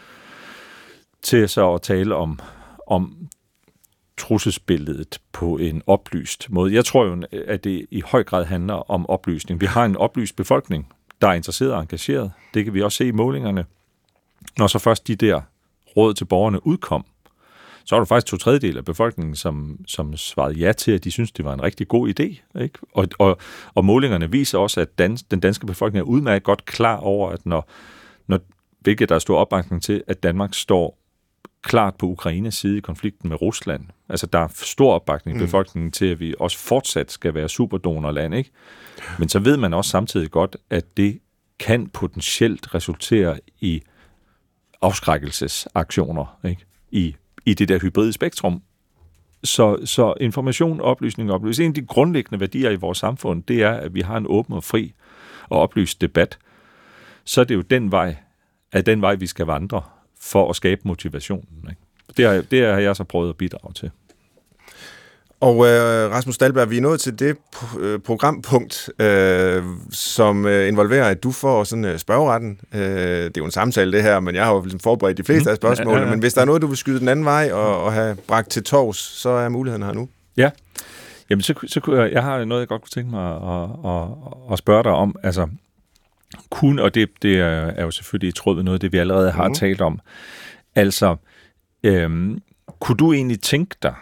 til så at tale om, om trusselsbilledet på en oplyst måde. Jeg tror jo, at det i høj grad handler om oplysning. Vi har en oplyst befolkning, der er interesseret og engageret. Det kan vi også se i målingerne. Når så først de der råd til borgerne udkom, så var der faktisk to tredjedel af befolkningen, som, som svarede ja til, at de synes det var en rigtig god idé. Ikke? Og, og, og målingerne viser også, at dans, den danske befolkning er udmærket godt klar over, at når, når hvilket der er stor opbakning til, at Danmark står klart på Ukraines side i konflikten med Rusland. Altså, der er stor opbakning i mm. befolkningen til, at vi også fortsat skal være superdonorland, ikke? Men så ved man også samtidig godt, at det kan potentielt resultere i afskrækkelsesaktioner, ikke? I, i det der hybride spektrum. Så, så information, oplysning og oplysning. En af de grundlæggende værdier i vores samfund, det er, at vi har en åben og fri og oplyst debat. Så er det jo den vej, at den vej, vi skal vandre for at skabe motivationen. Ikke? Det, har, det har jeg så prøvet at bidrage til. Og øh, Rasmus Dahlberg, vi er nået til det øh, programpunkt, øh, som øh, involverer, at du får sådan øh, spørgeretten. Øh, det er jo en samtale, det her, men jeg har jo forberedt de fleste mm. af spørgsmålene. Ja, ja, ja. Men hvis der er noget, du vil skyde den anden vej og, og have bragt til torvs, så er muligheden her nu. Ja, jamen så, så kunne jeg, jeg har noget, jeg godt kunne tænke mig at, at, at, at spørge dig om. Altså, kun, og det, det er jo selvfølgelig i tråd med noget af det, vi allerede har mm. talt om. Altså, øh, kunne du egentlig tænke dig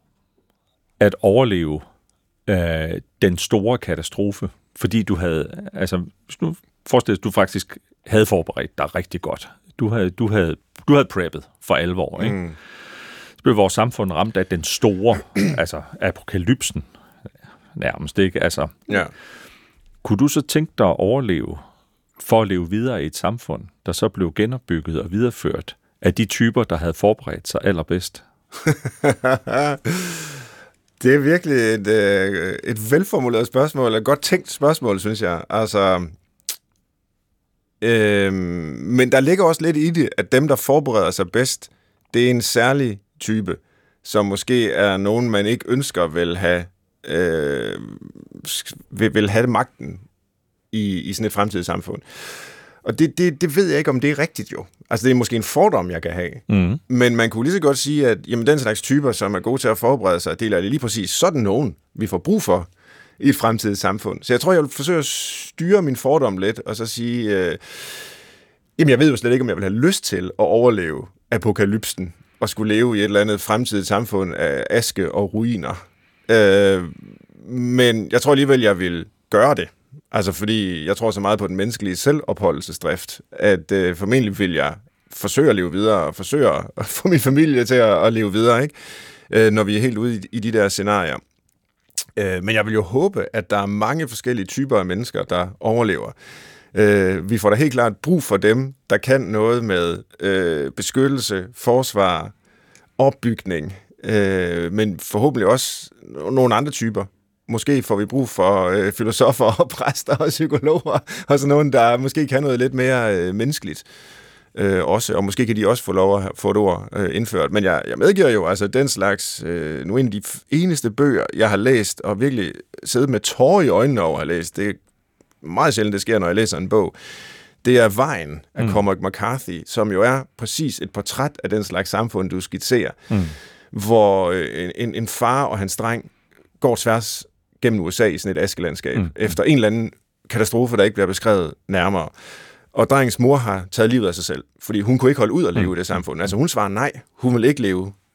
at overleve øh, den store katastrofe, fordi du havde, altså, nu forestil dig, at du faktisk havde forberedt dig rigtig godt. Du havde, du havde, du havde preppet for alvor, ikke? Mm. Så blev vores samfund ramt af den store, altså apokalypsen, nærmest, ikke? Altså, ja. Kunne du så tænke dig at overleve, for at leve videre i et samfund, der så blev genopbygget og videreført af de typer, der havde forberedt sig allerbedst? Det er virkelig et, et velformuleret spørgsmål, et godt tænkt spørgsmål, synes jeg. Altså, øh, men der ligger også lidt i det, at dem, der forbereder sig bedst, det er en særlig type, som måske er nogen, man ikke ønsker vil have, øh, vil, vil have magten i, i sådan et fremtidigt samfund. Og det, det, det ved jeg ikke, om det er rigtigt jo. Altså, det er måske en fordom, jeg kan have. Mm. Men man kunne lige så godt sige, at jamen, den slags typer, som er gode til at forberede sig, det er lige præcis sådan nogen, vi får brug for i et fremtidigt samfund. Så jeg tror, jeg vil forsøge at styre min fordom lidt, og så sige, øh, jamen, jeg ved jo slet ikke, om jeg vil have lyst til at overleve apokalypsen, og skulle leve i et eller andet fremtidigt samfund af aske og ruiner. Øh, men jeg tror alligevel, jeg vil gøre det. Altså fordi jeg tror så meget på den menneskelige selvopholdelsesdrift, at øh, formentlig vil jeg forsøge at leve videre, og forsøge at få min familie til at, at leve videre, ikke? Øh, når vi er helt ude i, i de der scenarier. Øh, men jeg vil jo håbe, at der er mange forskellige typer af mennesker, der overlever. Øh, vi får da helt klart brug for dem, der kan noget med øh, beskyttelse, forsvar, opbygning, øh, men forhåbentlig også nogle andre typer. Måske får vi brug for øh, filosofer og præster og psykologer, og sådan nogen, der måske kan noget lidt mere øh, menneskeligt øh, også, og måske kan de også få lov at få et ord øh, indført. Men jeg, jeg medgiver jo, altså den slags, øh, nu en af de eneste bøger, jeg har læst, og virkelig siddet med tårer i øjnene over at have læst, det er meget sjældent, det sker, når jeg læser en bog, det er Vejen af mm. Cormac McCarthy, som jo er præcis et portræt af den slags samfund, du skitserer, mm. hvor øh, en, en far og hans dreng går tværs gennem U S A i sådan et askelandskab, mm. efter en eller anden katastrofe, der ikke bliver beskrevet nærmere. Og drengens mor har taget livet af sig selv, fordi hun kunne ikke holde ud at leve mm. i det samfund. Altså hun svarer nej, hun vil ikke leve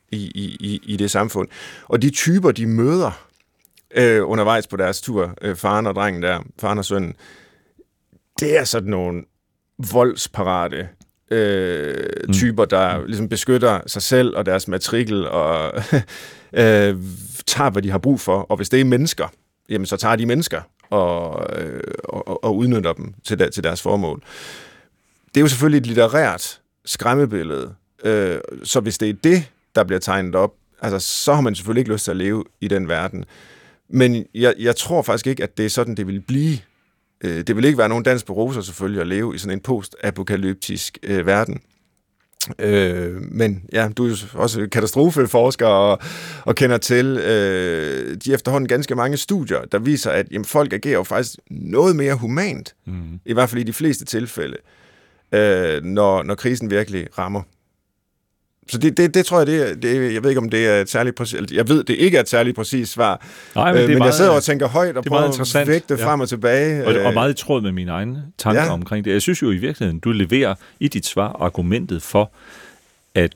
i, i, i det samfund. Og de typer, de møder øh, undervejs på deres tur, øh, faren og drengen der, faren og sønnen, det er sådan nogle voldsparate øh, mm. typer, der ligesom beskytter sig selv og deres matrikel og øh, tager, hvad de har brug for. Og hvis det er mennesker, jamen så tager de mennesker og, øh, og, og udnytter dem til, der, til deres formål. Det er jo selvfølgelig et litterært skræmmebillede, øh, så hvis det er det, der bliver tegnet op, altså, så har man selvfølgelig ikke lyst til at leve i den verden. Men jeg, jeg tror faktisk ikke, at det er sådan, det vil blive. Øh, det vil ikke være nogen dans på roser selvfølgelig at leve i sådan en post-apokalyptisk øh, verden. Øh, men ja, du er jo også katastrofeforsker og, og kender til øh, de efterhånden ganske mange studier, der viser, at jamen, folk agerer jo faktisk noget mere humant, mm. i hvert fald i de fleste tilfælde, øh, når, når krisen virkelig rammer. Så det, det, det tror jeg, det, det, jeg ved ikke, om det er et særligt præcis, jeg ved, det ikke er et særligt præcis svar, Nej, men, det er men meget, jeg sidder og tænker højt og prøver at vægte ja. frem og tilbage. Og, og meget i tråd med mine egne tanker ja. omkring det. Jeg synes jo i virkeligheden, du leverer i dit svar argumentet for, at,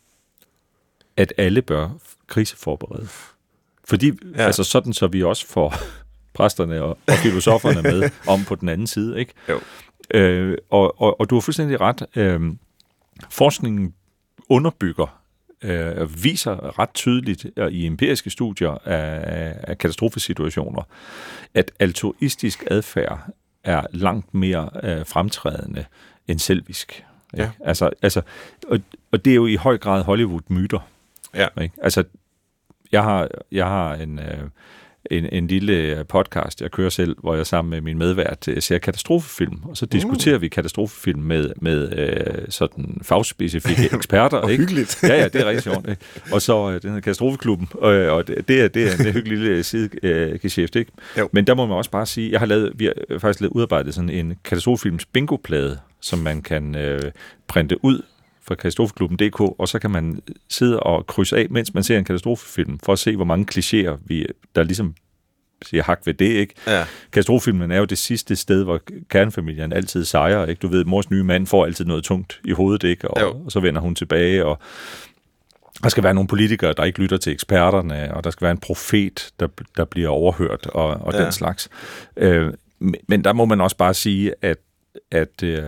at alle bør kriseforberede. Fordi, ja. altså sådan, så vi også får præsterne og, og filosoferne med om på den anden side, ikke? Jo. Øh, og, og, og du har fuldstændig ret. Øh, forskningen underbygger, øh, viser ret tydeligt øh, i empiriske studier af, af katastrofesituationer, at altruistisk adfærd er langt mere øh, fremtrædende end selvisk. Ja. Altså, altså, og, og det er jo i høj grad Hollywood-myter. Ja. Ikke? Altså, jeg har, jeg har en... Øh, En, en lille podcast, jeg kører selv, hvor jeg sammen med min medvært ser katastrofefilm, og så diskuterer uh. vi katastrofefilm med, med øh, sådan fagspecifikke eksperter. Og ikke? hyggeligt. Ja, ja, det er rigtig sjovt. Ikke? Og så øh, den her katastrofeklubben, og, og det, det, er, det er en hyggelig lille sidegeschæft, ikke? Men der må man også bare sige, jeg har lavet, vi har faktisk lavet udarbejdet sådan en katastrofefilms bingo-plade, som man kan øh, printe ud fra katastrofeklubben punktum d k, og så kan man sidde og krydse af, mens man ser en katastrofefilm, for at se, hvor mange klichéer, vi, der ligesom siger hak ved det, ikke? Ja. Katastrofefilmen er jo det sidste sted, hvor kernefamilien altid sejrer, ikke? Du ved, mors nye mand får altid noget tungt i hovedet, ikke? Og, og så vender hun tilbage, og der skal være nogle politikere, der ikke lytter til eksperterne, og der skal være en profet, der, der bliver overhørt, og, og ja. den slags. Øh, men der må man også bare sige, at, at øh,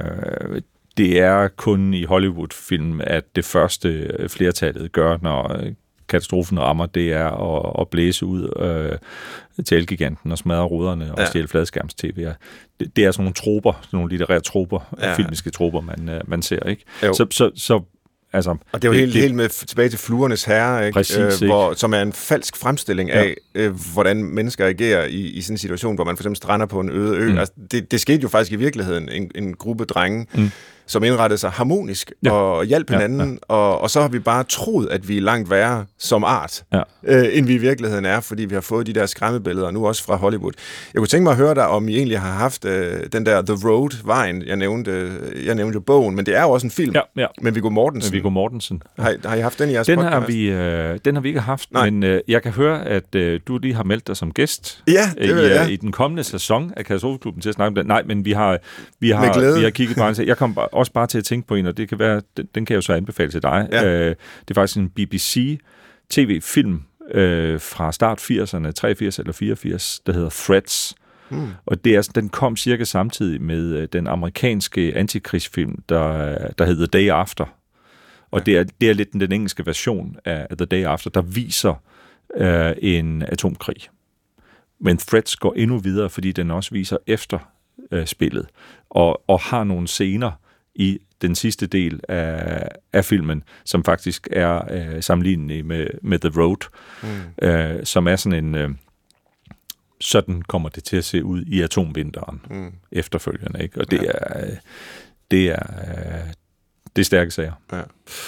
det er kun i Hollywood-film, at det første flertallet gør, når katastrofen rammer, det er at, at blæse ud øh, til Elgiganten og smadre ruderne og ja. stjæle fladskærms-tv'er. Det, det er sådan nogle troper, sådan nogle litterære troper, ja. filmiske troper, man, man ser, ikke? Så, så, så altså... Og det er jo helt, det, helt med tilbage til Fluernes Herre, ikke? Præcis, øh, hvor, ikke? som er en falsk fremstilling af, ja. øh, hvordan mennesker agerer i, i sådan en situation, hvor man for eksempel strander på en øde ø. Mm. Altså, det, det skete jo faktisk i virkeligheden, en, en gruppe drenge, mm. som indrettede sig harmonisk ja. og hjalp hinanden, ja, ja. Og, og så har vi bare troet, at vi er langt værre som art, ja. øh, end vi i virkeligheden er, fordi vi har fået de der skræmmebilleder, nu også fra Hollywood. Jeg kunne tænke mig at høre dig, om I egentlig har haft øh, den der The Road-vejen, jeg nævnte, jeg nævnte jo bogen, men det er jo også en film, ja, ja. med Viggo Mortensen. Viggo Mortensen. Har, har I haft den i jeres den podcast? Har vi, øh, den har vi ikke haft, Nej. men øh, jeg kan høre, at øh, du lige har meldt dig som gæst ja, det vil, i, ja. i den kommende sæson af Katastrofeklubben til at snakke om den. Nej, men vi har, vi har, vi har kigget på en. Jeg kom også bare til at tænke på en, og det kan være, den, den kan jeg jo så anbefale til dig. Ja. Øh, det er faktisk en B B C tv-film øh, fra start firserne, treogfirs eller fireogfirs, der hedder Threats. Hmm. Og det er, den kom cirka samtidig med øh, den amerikanske antikrigsfilm, der, der hedder The Day After. Og ja. det, er, det er lidt den, den engelske version af The Day After, der viser øh, en atomkrig. Men Threats går endnu videre, fordi den også viser efter øh, spillet, og, og har nogle scener i den sidste del af, af filmen, som faktisk er øh, sammenlignelig med, med The Road, mm. øh, som er sådan en... Øh, sådan kommer det til at se ud i atomvinteren mm. efterfølgende, ikke? Og det ja. er... Øh, det er... Øh, det er stærke sager. Ja.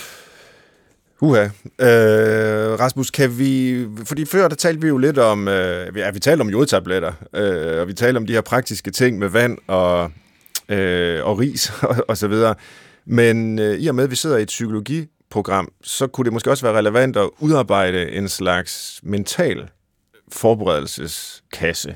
Uha. Øh, Rasmus, kan vi... Fordi før, der talte vi jo lidt om... Øh, ja, vi talte om jodtabletter, øh, og vi talte om de her praktiske ting med vand og... Øh, og ris og, og så videre. Men øh, i og med, at vi sidder i et psykologiprogram, så kunne det måske også være relevant at udarbejde en slags mental forberedelseskasse.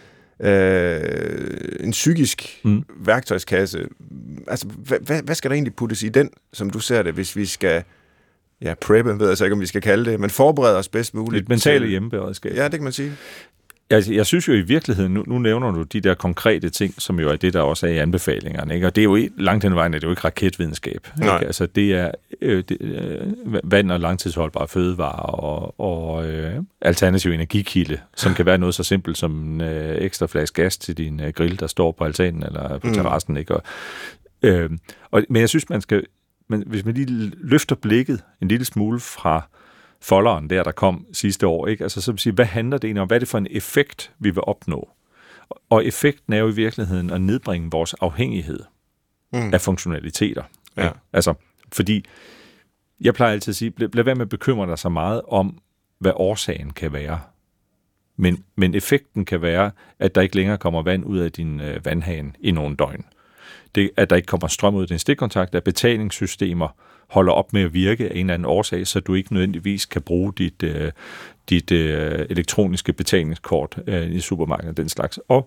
Øh, en psykisk mm. værktøjskasse. Altså, hvad, hvad skal der egentlig puttes i den, som du ser det, hvis vi skal ja, preppe, ved jeg så ikke, om vi skal kalde det, men forberede os bedst muligt. Et mentale hjemmeberedskab. Ja, det kan man sige. Jeg, jeg synes jo i virkeligheden, nu, nu nævner du de der konkrete ting, som jo er det, der også er i anbefalingerne, ikke? Og det er jo langt hen ad vejen, det er jo ikke raketvidenskab. Ikke? Altså det er øh, det, øh, vand og langtidsholdbare fødevarer og, og øh, alternativ energikilde, som kan være noget så simpelt som en øh, ekstra flaske gas til din øh, grill, der står på altanen eller på terrassen. Ikke? Og, øh, og, men jeg synes, man skal, man, hvis man lige løfter blikket en lille smule fra folderen der, der kom sidste år, ikke? Altså, så vil sige, hvad handler det egentlig om? Hvad er det for en effekt, vi vil opnå? Og effekten er jo i virkeligheden at nedbringe vores afhængighed mm. af funktionaliteter. Ja. Altså, fordi jeg plejer altid at sige, lad være med at bekymre dig så meget om, hvad årsagen kan være. Men, men effekten kan være, at der ikke længere kommer vand ud af din øh, vandhane i nogle døgn. Det, at der ikke kommer strøm ud af din stikkontakt, at betalingssystemer holder op med at virke af en eller anden årsag, så du ikke nødvendigvis kan bruge dit, øh, dit øh, elektroniske betalingskort øh, i supermarkedet og den slags. Og,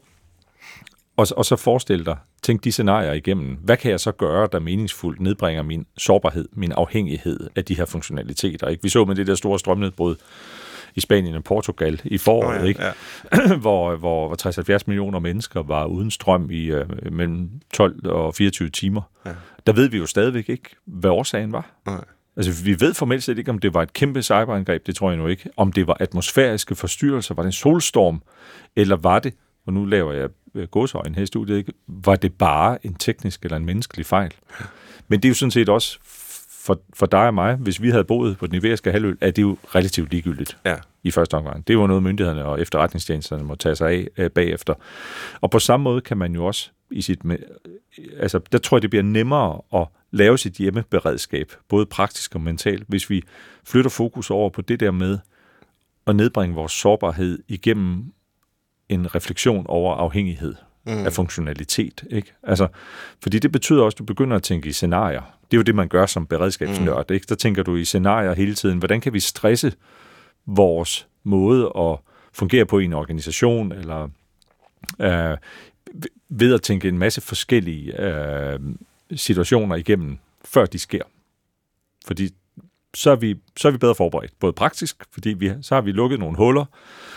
og, og så forestil dig, tænk de scenarier igennem. Hvad kan jeg så gøre, der meningsfuldt nedbringer min sårbarhed, min afhængighed af de her funktionaliteter? Ikke? Vi så med det der store strømnedbrud i Spanien og Portugal i foråret, oh ja, ikke? Ja. hvor, hvor, hvor tres til halvfjerds millioner mennesker var uden strøm i øh, mellem tolv og fireogtyve timer. Ja. Der ved vi jo stadigvæk ikke, hvad årsagen var. Nej. Altså, vi ved formelt set ikke, om det var et kæmpe cyberangreb, det tror jeg nu ikke. Om det var atmosfæriske forstyrrelser, var det en solstorm, eller var det, og nu laver jeg gåseøjne her i studiet, ikke? Var det bare en teknisk eller en menneskelig fejl? Ja. Men det er jo sådan set også for, for dig og mig, hvis vi havde boet på den iberiske halvø, er det jo relativt ligegyldigt ja. i første omgang. Det var noget, myndighederne og efterretningstjenesterne må tage sig af øh, bagefter. Og på samme måde kan man jo også i sit... Med, altså, der tror jeg, det bliver nemmere at lave sit hjemmeberedskab, både praktisk og mentalt, hvis vi flytter fokus over på det der med at nedbringe vores sårbarhed igennem en refleksion over afhængighed mm. af funktionalitet. Ikke? Altså, fordi det betyder også, at du begynder at tænke i scenarier. Det er jo det, man gør som beredskabsnørd. Mm. Ikke? Der tænker du i scenarier hele tiden. Hvordan kan vi stresse vores måde at fungere på i en organisation, eller øh, ved at tænke en masse forskellige øh, situationer igennem, før de sker. Fordi så er vi, så er vi bedre forberedt. Både praktisk, fordi vi, så har vi lukket nogle huller,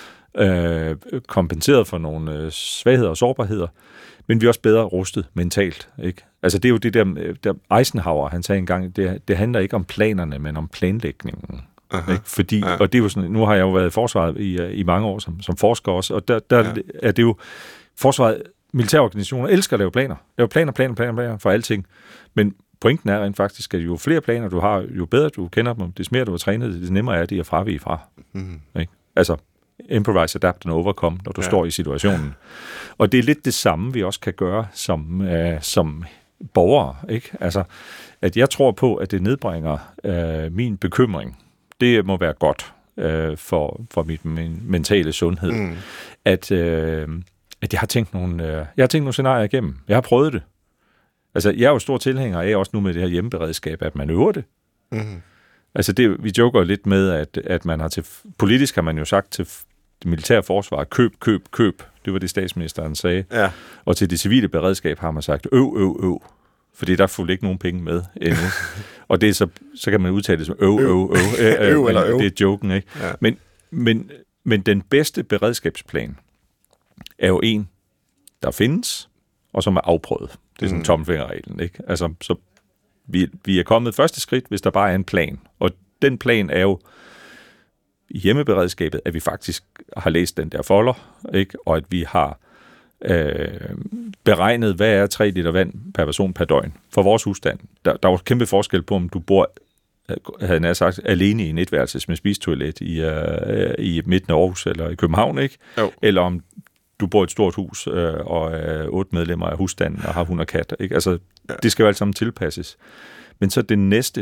øh, kompenseret for nogle øh, svagheder og sårbarheder, men vi er også bedre rustet mentalt. Ikke? Altså det er jo det der, der Eisenhower, han sagde engang, det, det handler ikke om planerne, men om planlægningen. Aha, ikke? Fordi, ja. Og det er jo sådan, nu har jeg jo været i forsvaret i, i mange år som, som forsker også, og der, der ja. er det jo, forsvaret, militærorganisationer elsker at lave planer. Lave planer, planer, planer, planer for alting. Men pointen er rent faktisk, at jo flere planer du har, jo bedre du kender dem, des mere du har trænet, det nemmere er det at fravige fra. Mm. Ikke? Altså, improvise, adapt and overcome, når du ja. står i situationen. Og det er lidt det samme, vi også kan gøre som, øh, som borgere. Ikke? Altså, at jeg tror på, at det nedbringer øh, min bekymring. Det må være godt øh, for, for mit, min mentale sundhed. Mm. At, øh, at jeg har tænkt nogle, øh, jeg har tænkt nogle scenarier igennem. Jeg har prøvet det. Altså, jeg er jo stor tilhænger af, også nu med det her hjemmeberedskab, at man øver det. Mm. Altså, det, vi joker lidt med, at, at man har til... Politisk har man jo sagt til det militære forsvar, køb, køb, køb. Det var det, statsministeren sagde. Ja. Og til det civile beredskab har man sagt, øv, øv, øv. Fordi der fulgte ikke nogen penge med endnu. Og det er så, så kan man udtale det som øv, øv, øv. øv eller øv. Det er joken, ikke? Ja. Men, men, men den bedste beredskabsplan er jo en, der findes, og som er afprøvet. Det er sådan mm. tommelfingerreglen, ikke? Altså, så vi, vi er kommet første skridt, hvis der bare er en plan. Og den plan er jo i hjemmeberedskabet, at vi faktisk har læst den der folder, ikke? Og at vi har øh, beregnet, hvad er tre liter vand per person per døgn for vores husstand. Der, der er jo kæmpe forskel på, om du bor, havde jeg sagt, alene i en etværelses med spisetoilet i, øh, i midten af Aarhus eller i København, ikke? Jo. Eller om du bor i et stort hus øh, og er otte medlemmer af husstanden og har hund og kat. Ikke? Altså, ja. Det skal jo alt sammen tilpasses. Men så den næste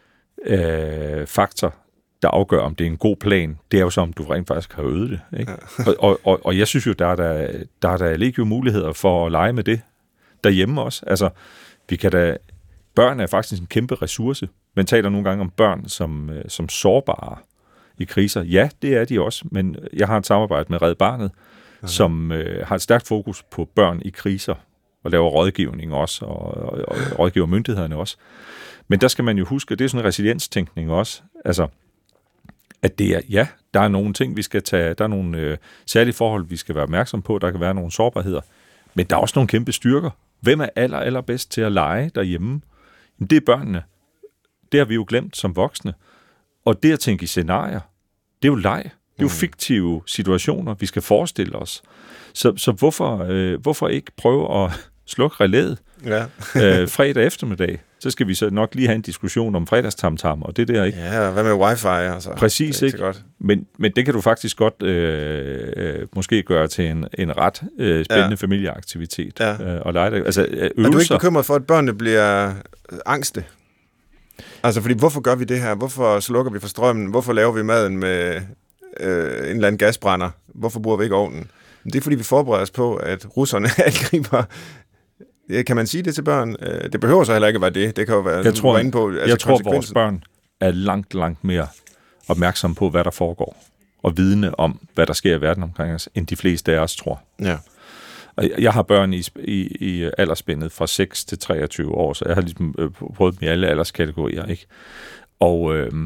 øh, faktor, der afgør, om det er en god plan, det er jo så, om du rent faktisk har øvet det. Ikke? Ja. og, og, og jeg synes jo, der er der, der, er der legio muligheder for at lege med det derhjemme også. Altså, vi kan da... Børn er faktisk en kæmpe ressource. Man taler nogle gange om børn som, som sårbare i kriser. Ja, det er de også, men jeg har et samarbejde med Red Barnet, som øh, har et stærkt fokus på børn i kriser. og laver rådgivning også, og, og, og rådgiver myndighederne også. Men der skal man jo huske, at det er sådan en resilienstænkning også, altså, at det er, ja, der er nogle ting, vi skal tage, der er nogle øh, særlige forhold, vi skal være opmærksom på, der kan være nogle sårbarheder, men der er også nogle kæmpe styrker. Hvem er aller, allerbedst til at lege derhjemme? Jamen, det er børnene. Det har vi jo glemt som voksne. Og det at tænke i scenarier, det er jo leg. Det er jo fiktive situationer, vi skal forestille os. Så, så hvorfor, øh, hvorfor ikke prøve at slukke relæet ja. øh, fredag eftermiddag? Så skal vi så nok lige have en diskussion om fredagstamtam og det der, ikke? Ja, hvad med wifi? Altså? Præcis, ikke? Godt. Men, men det kan du faktisk godt øh, øh, måske gøre til en, en ret øh, spændende ja. familieaktivitet. Ja. Øh, og lege det. Altså, øvelser. Er du ikke bekymret for, at børnene bliver angste? Altså, fordi hvorfor gør vi det her? Hvorfor slukker vi for strømmen? Hvorfor laver vi maden med øh, en eller anden gasbrænder? Hvorfor bruger vi ikke ovnen? Det er, fordi vi forbereder os på, at russerne angriber. Kan man sige det til børn? Det behøver så heller ikke at være det. Det kan jo være, jeg tror, inde på, altså jeg tror vores børn er langt, langt mere opmærksomme på, hvad der foregår, og vidne om, hvad der sker i verden omkring os, end de fleste af os tror. Ja. Og jeg har børn i, i, i aldersspændet fra seks til treogtyve år, så jeg har ligesom øh, prøvet dem i alle alderskategorier, ikke? Og, øh,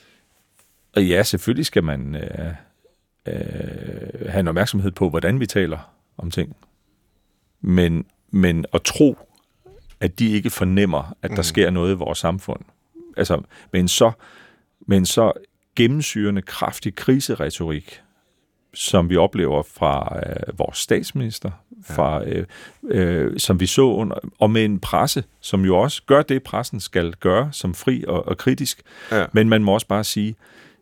og ja, selvfølgelig skal man øh, øh, have en opmærksomhed på, hvordan vi taler om ting. Men Men at tro, at de ikke fornemmer, at der mm. sker noget i vores samfund. Altså, med en så, med en så gennemsyrende, kraftig kriseretorik, som vi oplever fra øh, vores statsminister, fra, øh, øh, som vi så under, og med en presse, som jo også gør det, pressen skal gøre, som fri og, og kritisk. Ja. Men man må også bare sige,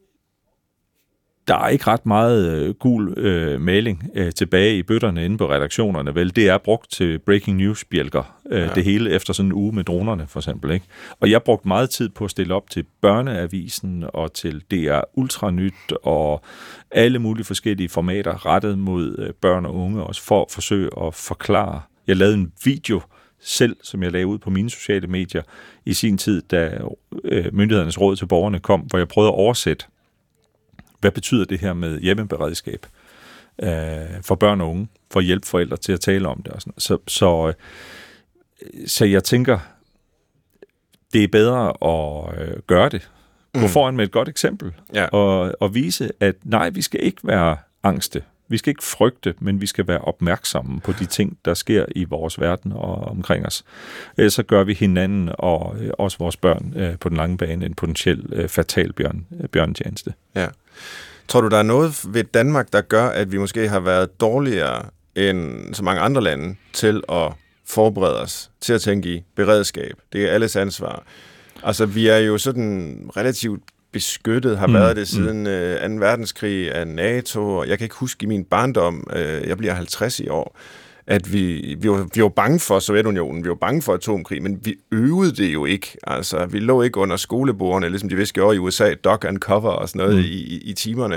der er ikke ret meget øh, gul øh, maling øh, tilbage i bøtterne inde på redaktionerne, vel? Det er brugt til breaking news-bjælker, øh, ja. det hele efter sådan en uge med dronerne, for eksempel, ikke? Og jeg brugte meget tid på at stille op til Børneavisen og til D R Ultranyt og alle mulige forskellige formater rettet mod øh, børn og unge, også for at forsøge at forklare. Jeg lavede en video selv, som jeg lagde ud på mine sociale medier i sin tid, da øh, myndighedernes råd til borgerne kom, hvor jeg prøvede at oversætte, hvad betyder det her med hjemmeberedskab øh, for børn og unge, for at hjælpe forældre til at tale om det. Og sådan. Så, så, øh, så jeg tænker, det er bedre at øh, gøre det. Gå mm. foran med et godt eksempel, ja. og, og vise, at nej, vi skal ikke være angste. Vi skal ikke frygte, men vi skal være opmærksomme på de ting, der sker i vores verden og omkring os. Ellers så gør vi hinanden og øh, også vores børn øh, på den lange bane en potentiel øh, fatal bjørn, øh, bjørntjeneste. Ja. Tror du, der er noget ved Danmark, der gør, at vi måske har været dårligere end så mange andre lande til at forberede os, til at tænke i beredskab? Det er alles ansvar. Altså, vi er jo sådan relativt beskyttet, har mm, været det siden mm. øh, anden verdenskrig af NATO, og jeg kan ikke huske i min barndom, øh, jeg bliver halvtreds i år, at vi, vi, var, vi var bange for Sovjetunionen, vi var bange for atomkrig, men vi øvede det jo ikke. Altså, vi lå ikke under skolebordene, ligesom de vist gjorde i U S A, duck and cover og sådan noget mm. i, i timerne.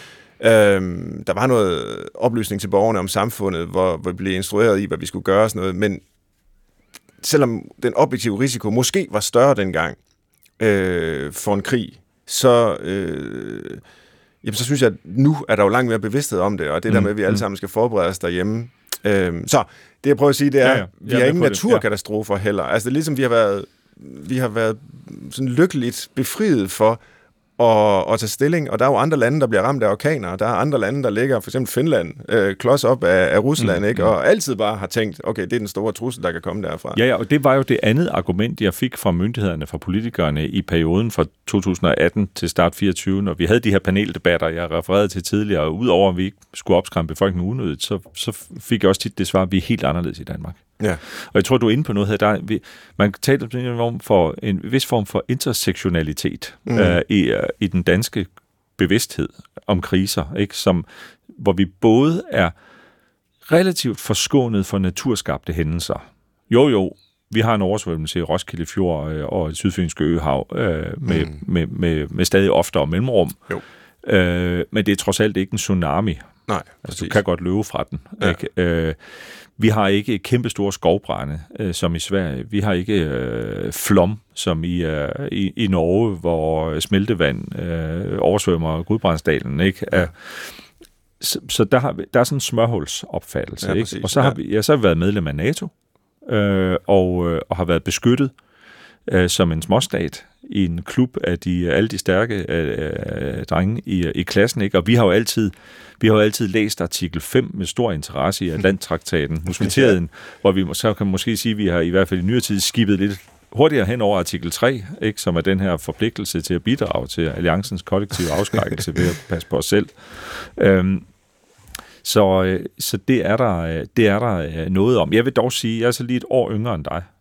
Øhm, der var noget oplysning til borgerne om samfundet, hvor, hvor vi blev instrueret i, hvad vi skulle gøre og sådan noget, men selvom den objektive risiko måske var større dengang øh, for en krig, så, øh, jamen, så synes jeg, at nu er der jo langt mere bevidsthed om det, og det mm. der med, at vi alle sammen skal forberede os derhjemme. Øhm, så det jeg prøver at sige, det er, ja, ja. vi har ingen naturkatastrofer ja. heller. Altså det er ligesom, vi har været, vi har været sådan lykkeligt befriet for at, at tage stilling, og der er jo andre lande, der bliver ramt af orkaner, og der er andre lande, der ligger, for eksempel Finland, øh, klods op af, af Rusland, mm, ikke? Og altid bare har tænkt, okay, det er den store trussel, der kan komme derfra. Ja, ja, og det var jo det andet argument, jeg fik fra myndighederne, fra politikerne i perioden fra to tusind og atten til start fireogtyve, når vi havde de her paneldebatter, jeg refererede til tidligere, og udover at vi ikke skulle opskræmme befolkningen unødigt, så, så fik jeg også tit det svar, at vi er helt anderledes i Danmark. Ja. Og jeg tror, du er inde på noget her. Der, vi, man taler om en, form for, en vis form for intersektionalitet mm. øh, i, uh, i den danske bevidsthed om kriser, ikke? Som, hvor vi både er relativt forskånet for naturskabte hændelser. Jo, jo, vi har en oversvømmelse i Roskilde Fjord øh, og et sydfynske øhav øh, med, mm. med, med, med stadig oftere mellemrum. Jo. Øh, men det er trods alt ikke en tsunami. Nej, altså, du kan godt løbe fra den. Ja. Ikke? Øh, vi har ikke kæmpe store skovbrænde, øh, som i Sverige. Vi har ikke øh, flom, som i, øh, i, i Norge, hvor smeltevand øh, oversvømmer Gudbrandsdalen. Ikke? Ja. Så, så der, har vi, der er sådan en smørhulsopfattelse. Ja, ikke? Og så har, ja. vi, ja, så har vi været medlem af NATO. øh, og, øh, og har været beskyttet øh, som en småstat i en klub af de, alle de stærke øh, drenge i, i klassen, ikke? Og vi har jo altid, vi har jo altid læst artikel fem med stor interesse i Atlanttraktaten, musketereden, hvor vi så kan måske sige, at vi har i hvert fald i nyere tid skibet lidt hurtigere hen over artikel tre, ikke, som er den her forpligtelse til at bidrage til alliancens kollektive afskrækkelse ved at passe på os selv. Øhm, så, så det er der, det er der noget om. Jeg vil dog sige, at jeg er så lige et år yngre end dig,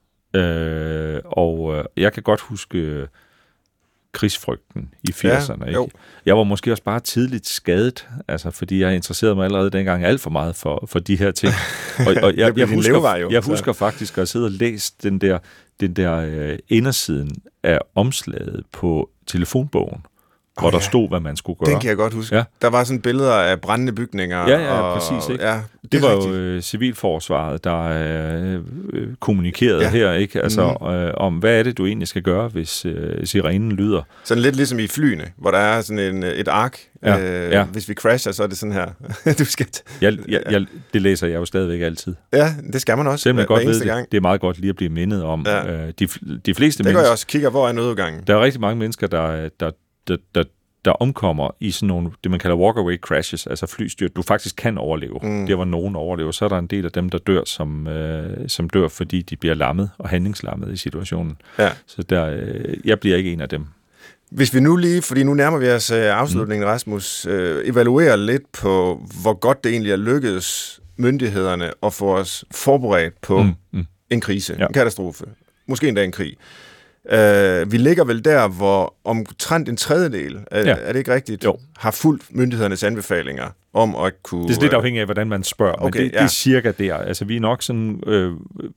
øh, og jeg kan godt huske krigsfrygten i firserne. Ja, ikke? Jeg var måske også bare tidligt skadet, altså, fordi jeg interesserede mig allerede dengang alt for meget for, for de her ting. Og, og jeg, jeg, husker, levevar, jeg husker faktisk at sidde og læse den der, den der øh, indersiden af omslaget på telefonbogen, hvor oh, ja. der stod, hvad man skulle gøre. Den kan jeg godt huske. Ja. Der var sådan billeder af brændende bygninger. Ja, ja, og, præcis. Ikke? Ja, det, det var rigtigt. Jo øh, civilforsvaret, der øh, øh, kommunikerede ja. her, ikke? Altså, mm. øh, om hvad er det, du egentlig skal gøre, hvis øh, sirenen lyder. Sådan lidt ligesom i flyene, hvor der er sådan en, et ark. Ja. Øh, ja. Hvis vi crasher, så er det sådan her. du skal jeg, jeg, jeg, det læser jeg jo stadigvæk altid. Ja, det skal man også. Selvom jeg godt ved det. Gang. Det er meget godt lige at blive mindet om. Ja. Øh, de, de fleste det gør jeg også. Kigger, hvor er nødudgangen. Der er rigtig mange mennesker, der, der, der, der der omkommer i sådan nogle, det man kalder walk-away crashes, altså flystyrt, du faktisk kan overleve. Mm. Det var nogen overlever. Så er der en del af dem, der dør, som, øh, som dør, fordi de bliver lammet og handlingslammet i situationen. Ja. Så der, øh, jeg bliver ikke en af dem. Hvis vi nu lige, fordi nu nærmer vi os øh, afslutningen, mm. Rasmus, øh, evaluerer lidt på, hvor godt det egentlig er lykkedes myndighederne at få os forberedt på mm. Mm. en krise, ja. en katastrofe, måske endda en krig. Uh, vi ligger vel der, hvor omtrent en tredjedel, er, ja. er det ikke rigtigt, jo. har fulgt myndighedernes anbefalinger om at kunne... Det er lidt afhængigt af, hvordan man spørger, okay, men det, ja. det er cirka der. Altså, vi er nok sådan øh,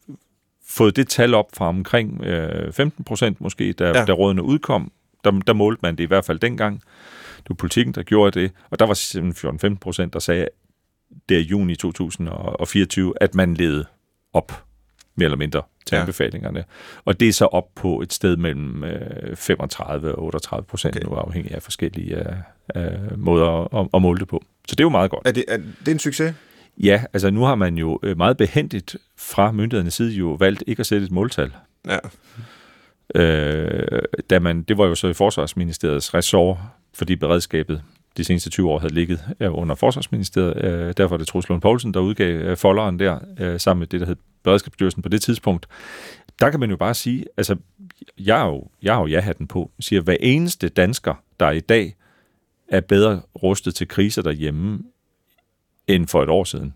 fået det tal op fra omkring øh, femten procent måske, da, ja. da rådene udkom. Der, der målte man det i hvert fald dengang. Det var Politikken, der gjorde det, og der var fjorten til femten procent, der sagde, det er juni to tusind og fireogtyve, at man levede op, mere eller mindre, til ja. anbefalingerne. Og det er så op på et sted mellem øh, femogtredive og otteogtredive procent, okay. nu afhængig af forskellige øh, øh, måder at, at måle det på. Så det er jo meget godt. Er det, er det en succes? Ja, altså nu har man jo meget behændigt fra myndighedernes side jo valgt ikke at sætte et måltal. Ja. Øh, da man, det var jo så i Forsvarsministeriets ressort, fordi beredskabet de seneste tyve år havde ligget under Forsvarsministeriet. Øh, derfor er det Troels Lund Poulsen, der udgav folderen der, øh, sammen med det, der hed Beredskabsstyrelsen på det tidspunkt. Der kan man jo bare sige, altså, jeg har jo, jeg har jo ja-hatten på, siger, hver eneste dansker, der i dag er bedre rustet til kriser derhjemme, end for et år siden.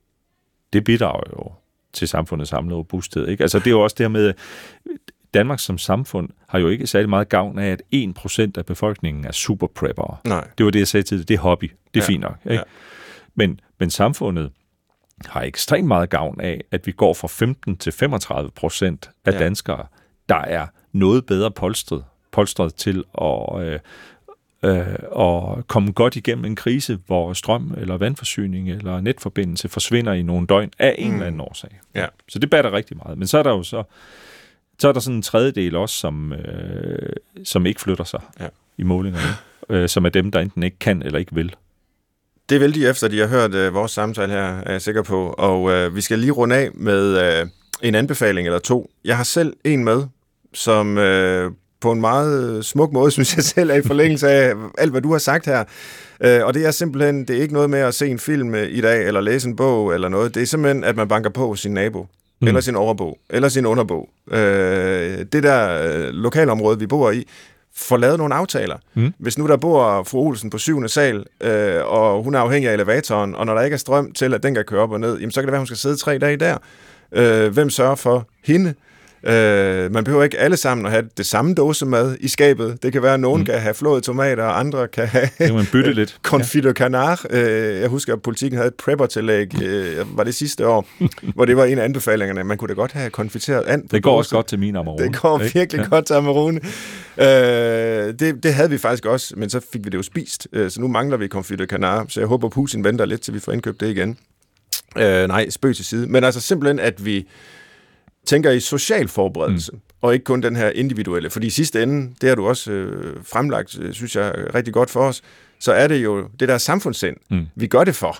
Det bidrager jo til samfundets samlede robusthed, ikke? Altså, det er jo også det her med, Danmark som samfund har jo ikke særlig meget gavn af, at en procent af befolkningen er superpreppere. Nej. Det var det, jeg sagde til det. Det er hobby. Det er ja. fint nok. Ikke? Ja. Men, men samfundet har ekstremt meget gavn af, at vi går fra femten til femogtredive procent af ja. danskere, der er noget bedre polstret, polstret til at, øh, øh, at komme godt igennem en krise, hvor strøm eller vandforsyning eller netforbindelse forsvinder i nogle døgn af en mm. eller anden årsag. Ja. Så det batter rigtig meget. Men så er der jo så Så er der sådan en tredjedel også, som, øh, som ikke flytter sig ja. i målingerne, øh, som er dem, der enten ikke kan eller ikke vil. Det vil de efter, de har hørt øh, vores samtale her, er jeg sikker på. Og øh, vi skal lige runde af med øh, en anbefaling eller to. Jeg har selv en med, som øh, på en meget smuk måde, synes jeg selv, er i forlængelse af alt, hvad du har sagt her. Øh, og det er simpelthen, det er ikke noget med at se en film i dag, eller læse en bog eller noget. Det er simpelthen, at man banker på sin nabo. Mm. Eller sin overbo, eller sin underbo. Øh, det der øh, lokalområde, vi bor i, får lavet nogle aftaler. Mm. Hvis nu der bor fru Olsen på syvende sal, øh, og hun er afhængig af elevatoren, og når der ikke er strøm til, at den kan køre op og ned, jamen, så kan det være, hun skal sidde tre dage der. Øh, hvem sørger for hende? Øh, man behøver ikke alle sammen at have det samme dåse mad i skabet. Det kan være, at nogen mm. kan have flåede tomater, og andre kan have det kan man bytte lidt. Confit canard. Øh, jeg husker, at Politikken havde et prepper-tillæg, øh, var det sidste år, hvor det var en af anbefalingerne. Man kunne da godt have konfiteret and. Det går dåse. Også godt til min Amarone. Det går virkelig ja. godt til Amarone. Øh, det, det havde vi faktisk også, men så fik vi det jo spist. Øh, så nu mangler vi confit canard, så jeg håber, Putin venter lidt, til vi får indkøbt det igen. Øh, nej, spøg til side. Men altså simpelthen, at vi tænker i social forberedelse, mm. og ikke kun den her individuelle. Fordi i sidste ende, det har du også øh, fremlagt, synes jeg, rigtig godt for os, så er det jo det der samfundssind, mm. vi gør det for.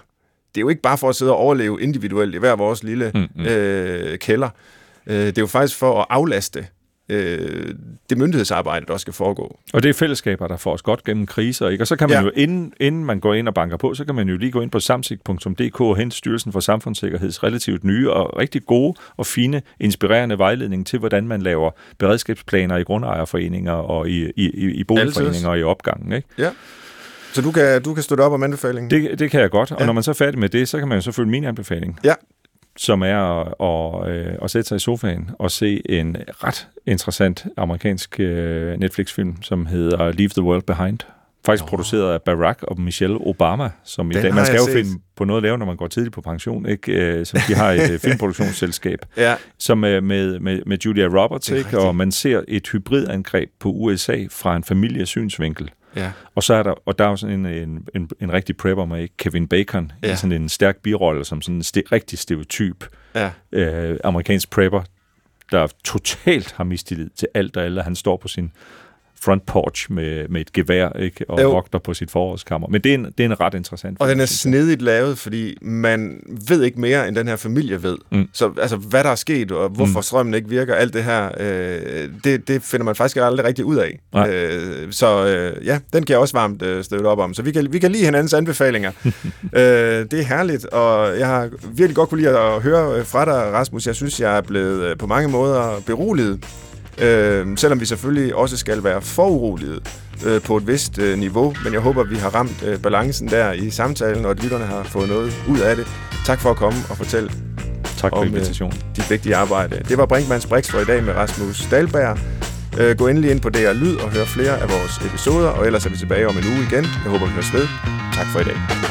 det er jo ikke bare for at sidde og overleve individuelt i hver vores lille mm-hmm. øh, kælder. Øh, det er jo faktisk for at aflaste øh, det myndighedsarbejde, der også skal foregå. Og det er fællesskaber, der får os godt gennem kriser, ikke? Og så kan man ja. jo, inden, inden man går ind og banker på, så kan man jo lige gå ind på samsigt punktum d k og hente Styrelsen for Samfundssikkerheds relativt nye og rigtig gode og fine, inspirerende vejledning til, hvordan man laver beredskabsplaner i grundejerforeninger og i, i, i boligforeninger og i opgangen, ikke? Ja. Så du kan, du kan støtte op om anbefalingen? Det, det kan jeg godt, og ja. når man så er færdig med det, så kan man jo så følge min anbefaling. Ja. Som er at, at, at sætte sig i sofaen og se en ret interessant amerikansk Netflix-film, som hedder Leave the World Behind. Faktisk oh. produceret af Barack og Michelle Obama, som Den i dag, man skal jo finde på noget at lave, når man går tidligt på pension, ikke? Som de har et filmproduktionsselskab, ja. som med, med, med Julia Roberts, ikke? Og man ser et hybridangreb på U S A fra en familiesynsvinkel. Ja. Og så er der, og der er jo sådan en, en, en, en rigtig prepper med, ikke? Kevin Bacon, ja. sådan en stærk birolle, som sådan en st- rigtig stereotyp ja. øh, amerikansk prepper, der totalt har mistillid til alt og alle. Han står på sin front porch med, med et gevær, ikke? Og jo. vogter på sit forrådskammer. Men det er en, det er en ret interessant. Og den er snedigt lavet, fordi man ved ikke mere, end den her familie ved. Mm. Så altså, hvad der er sket, og hvorfor mm. strømmen ikke virker, alt det her, øh, det, det finder man faktisk aldrig rigtig ud af. Øh, så øh, ja, den kan jeg også varmt øh, støtte op om. Så vi kan, vi kan lide hinandens anbefalinger. øh, det er herligt, og jeg har virkelig godt kunne lide at høre fra dig, Rasmus. Jeg synes, jeg er blevet på mange måder beroliget. Øh, selvom vi selvfølgelig også skal være foruroliget øh, på et vist øh, niveau, men jeg håber, vi har ramt øh, balancen der i samtalen, og at lytterne har fået noget ud af det. Tak for at komme og fortælle tak for om invitationen. Øh, dit vigtige arbejde. Det var Brinkmanns Brix for i dag med Rasmus Dahlberg. Øh, gå endelig ind på D R Lyd og hør flere af vores episoder, og ellers er vi tilbage om en uge igen. Jeg håber, vi høres ved. Tak for i dag.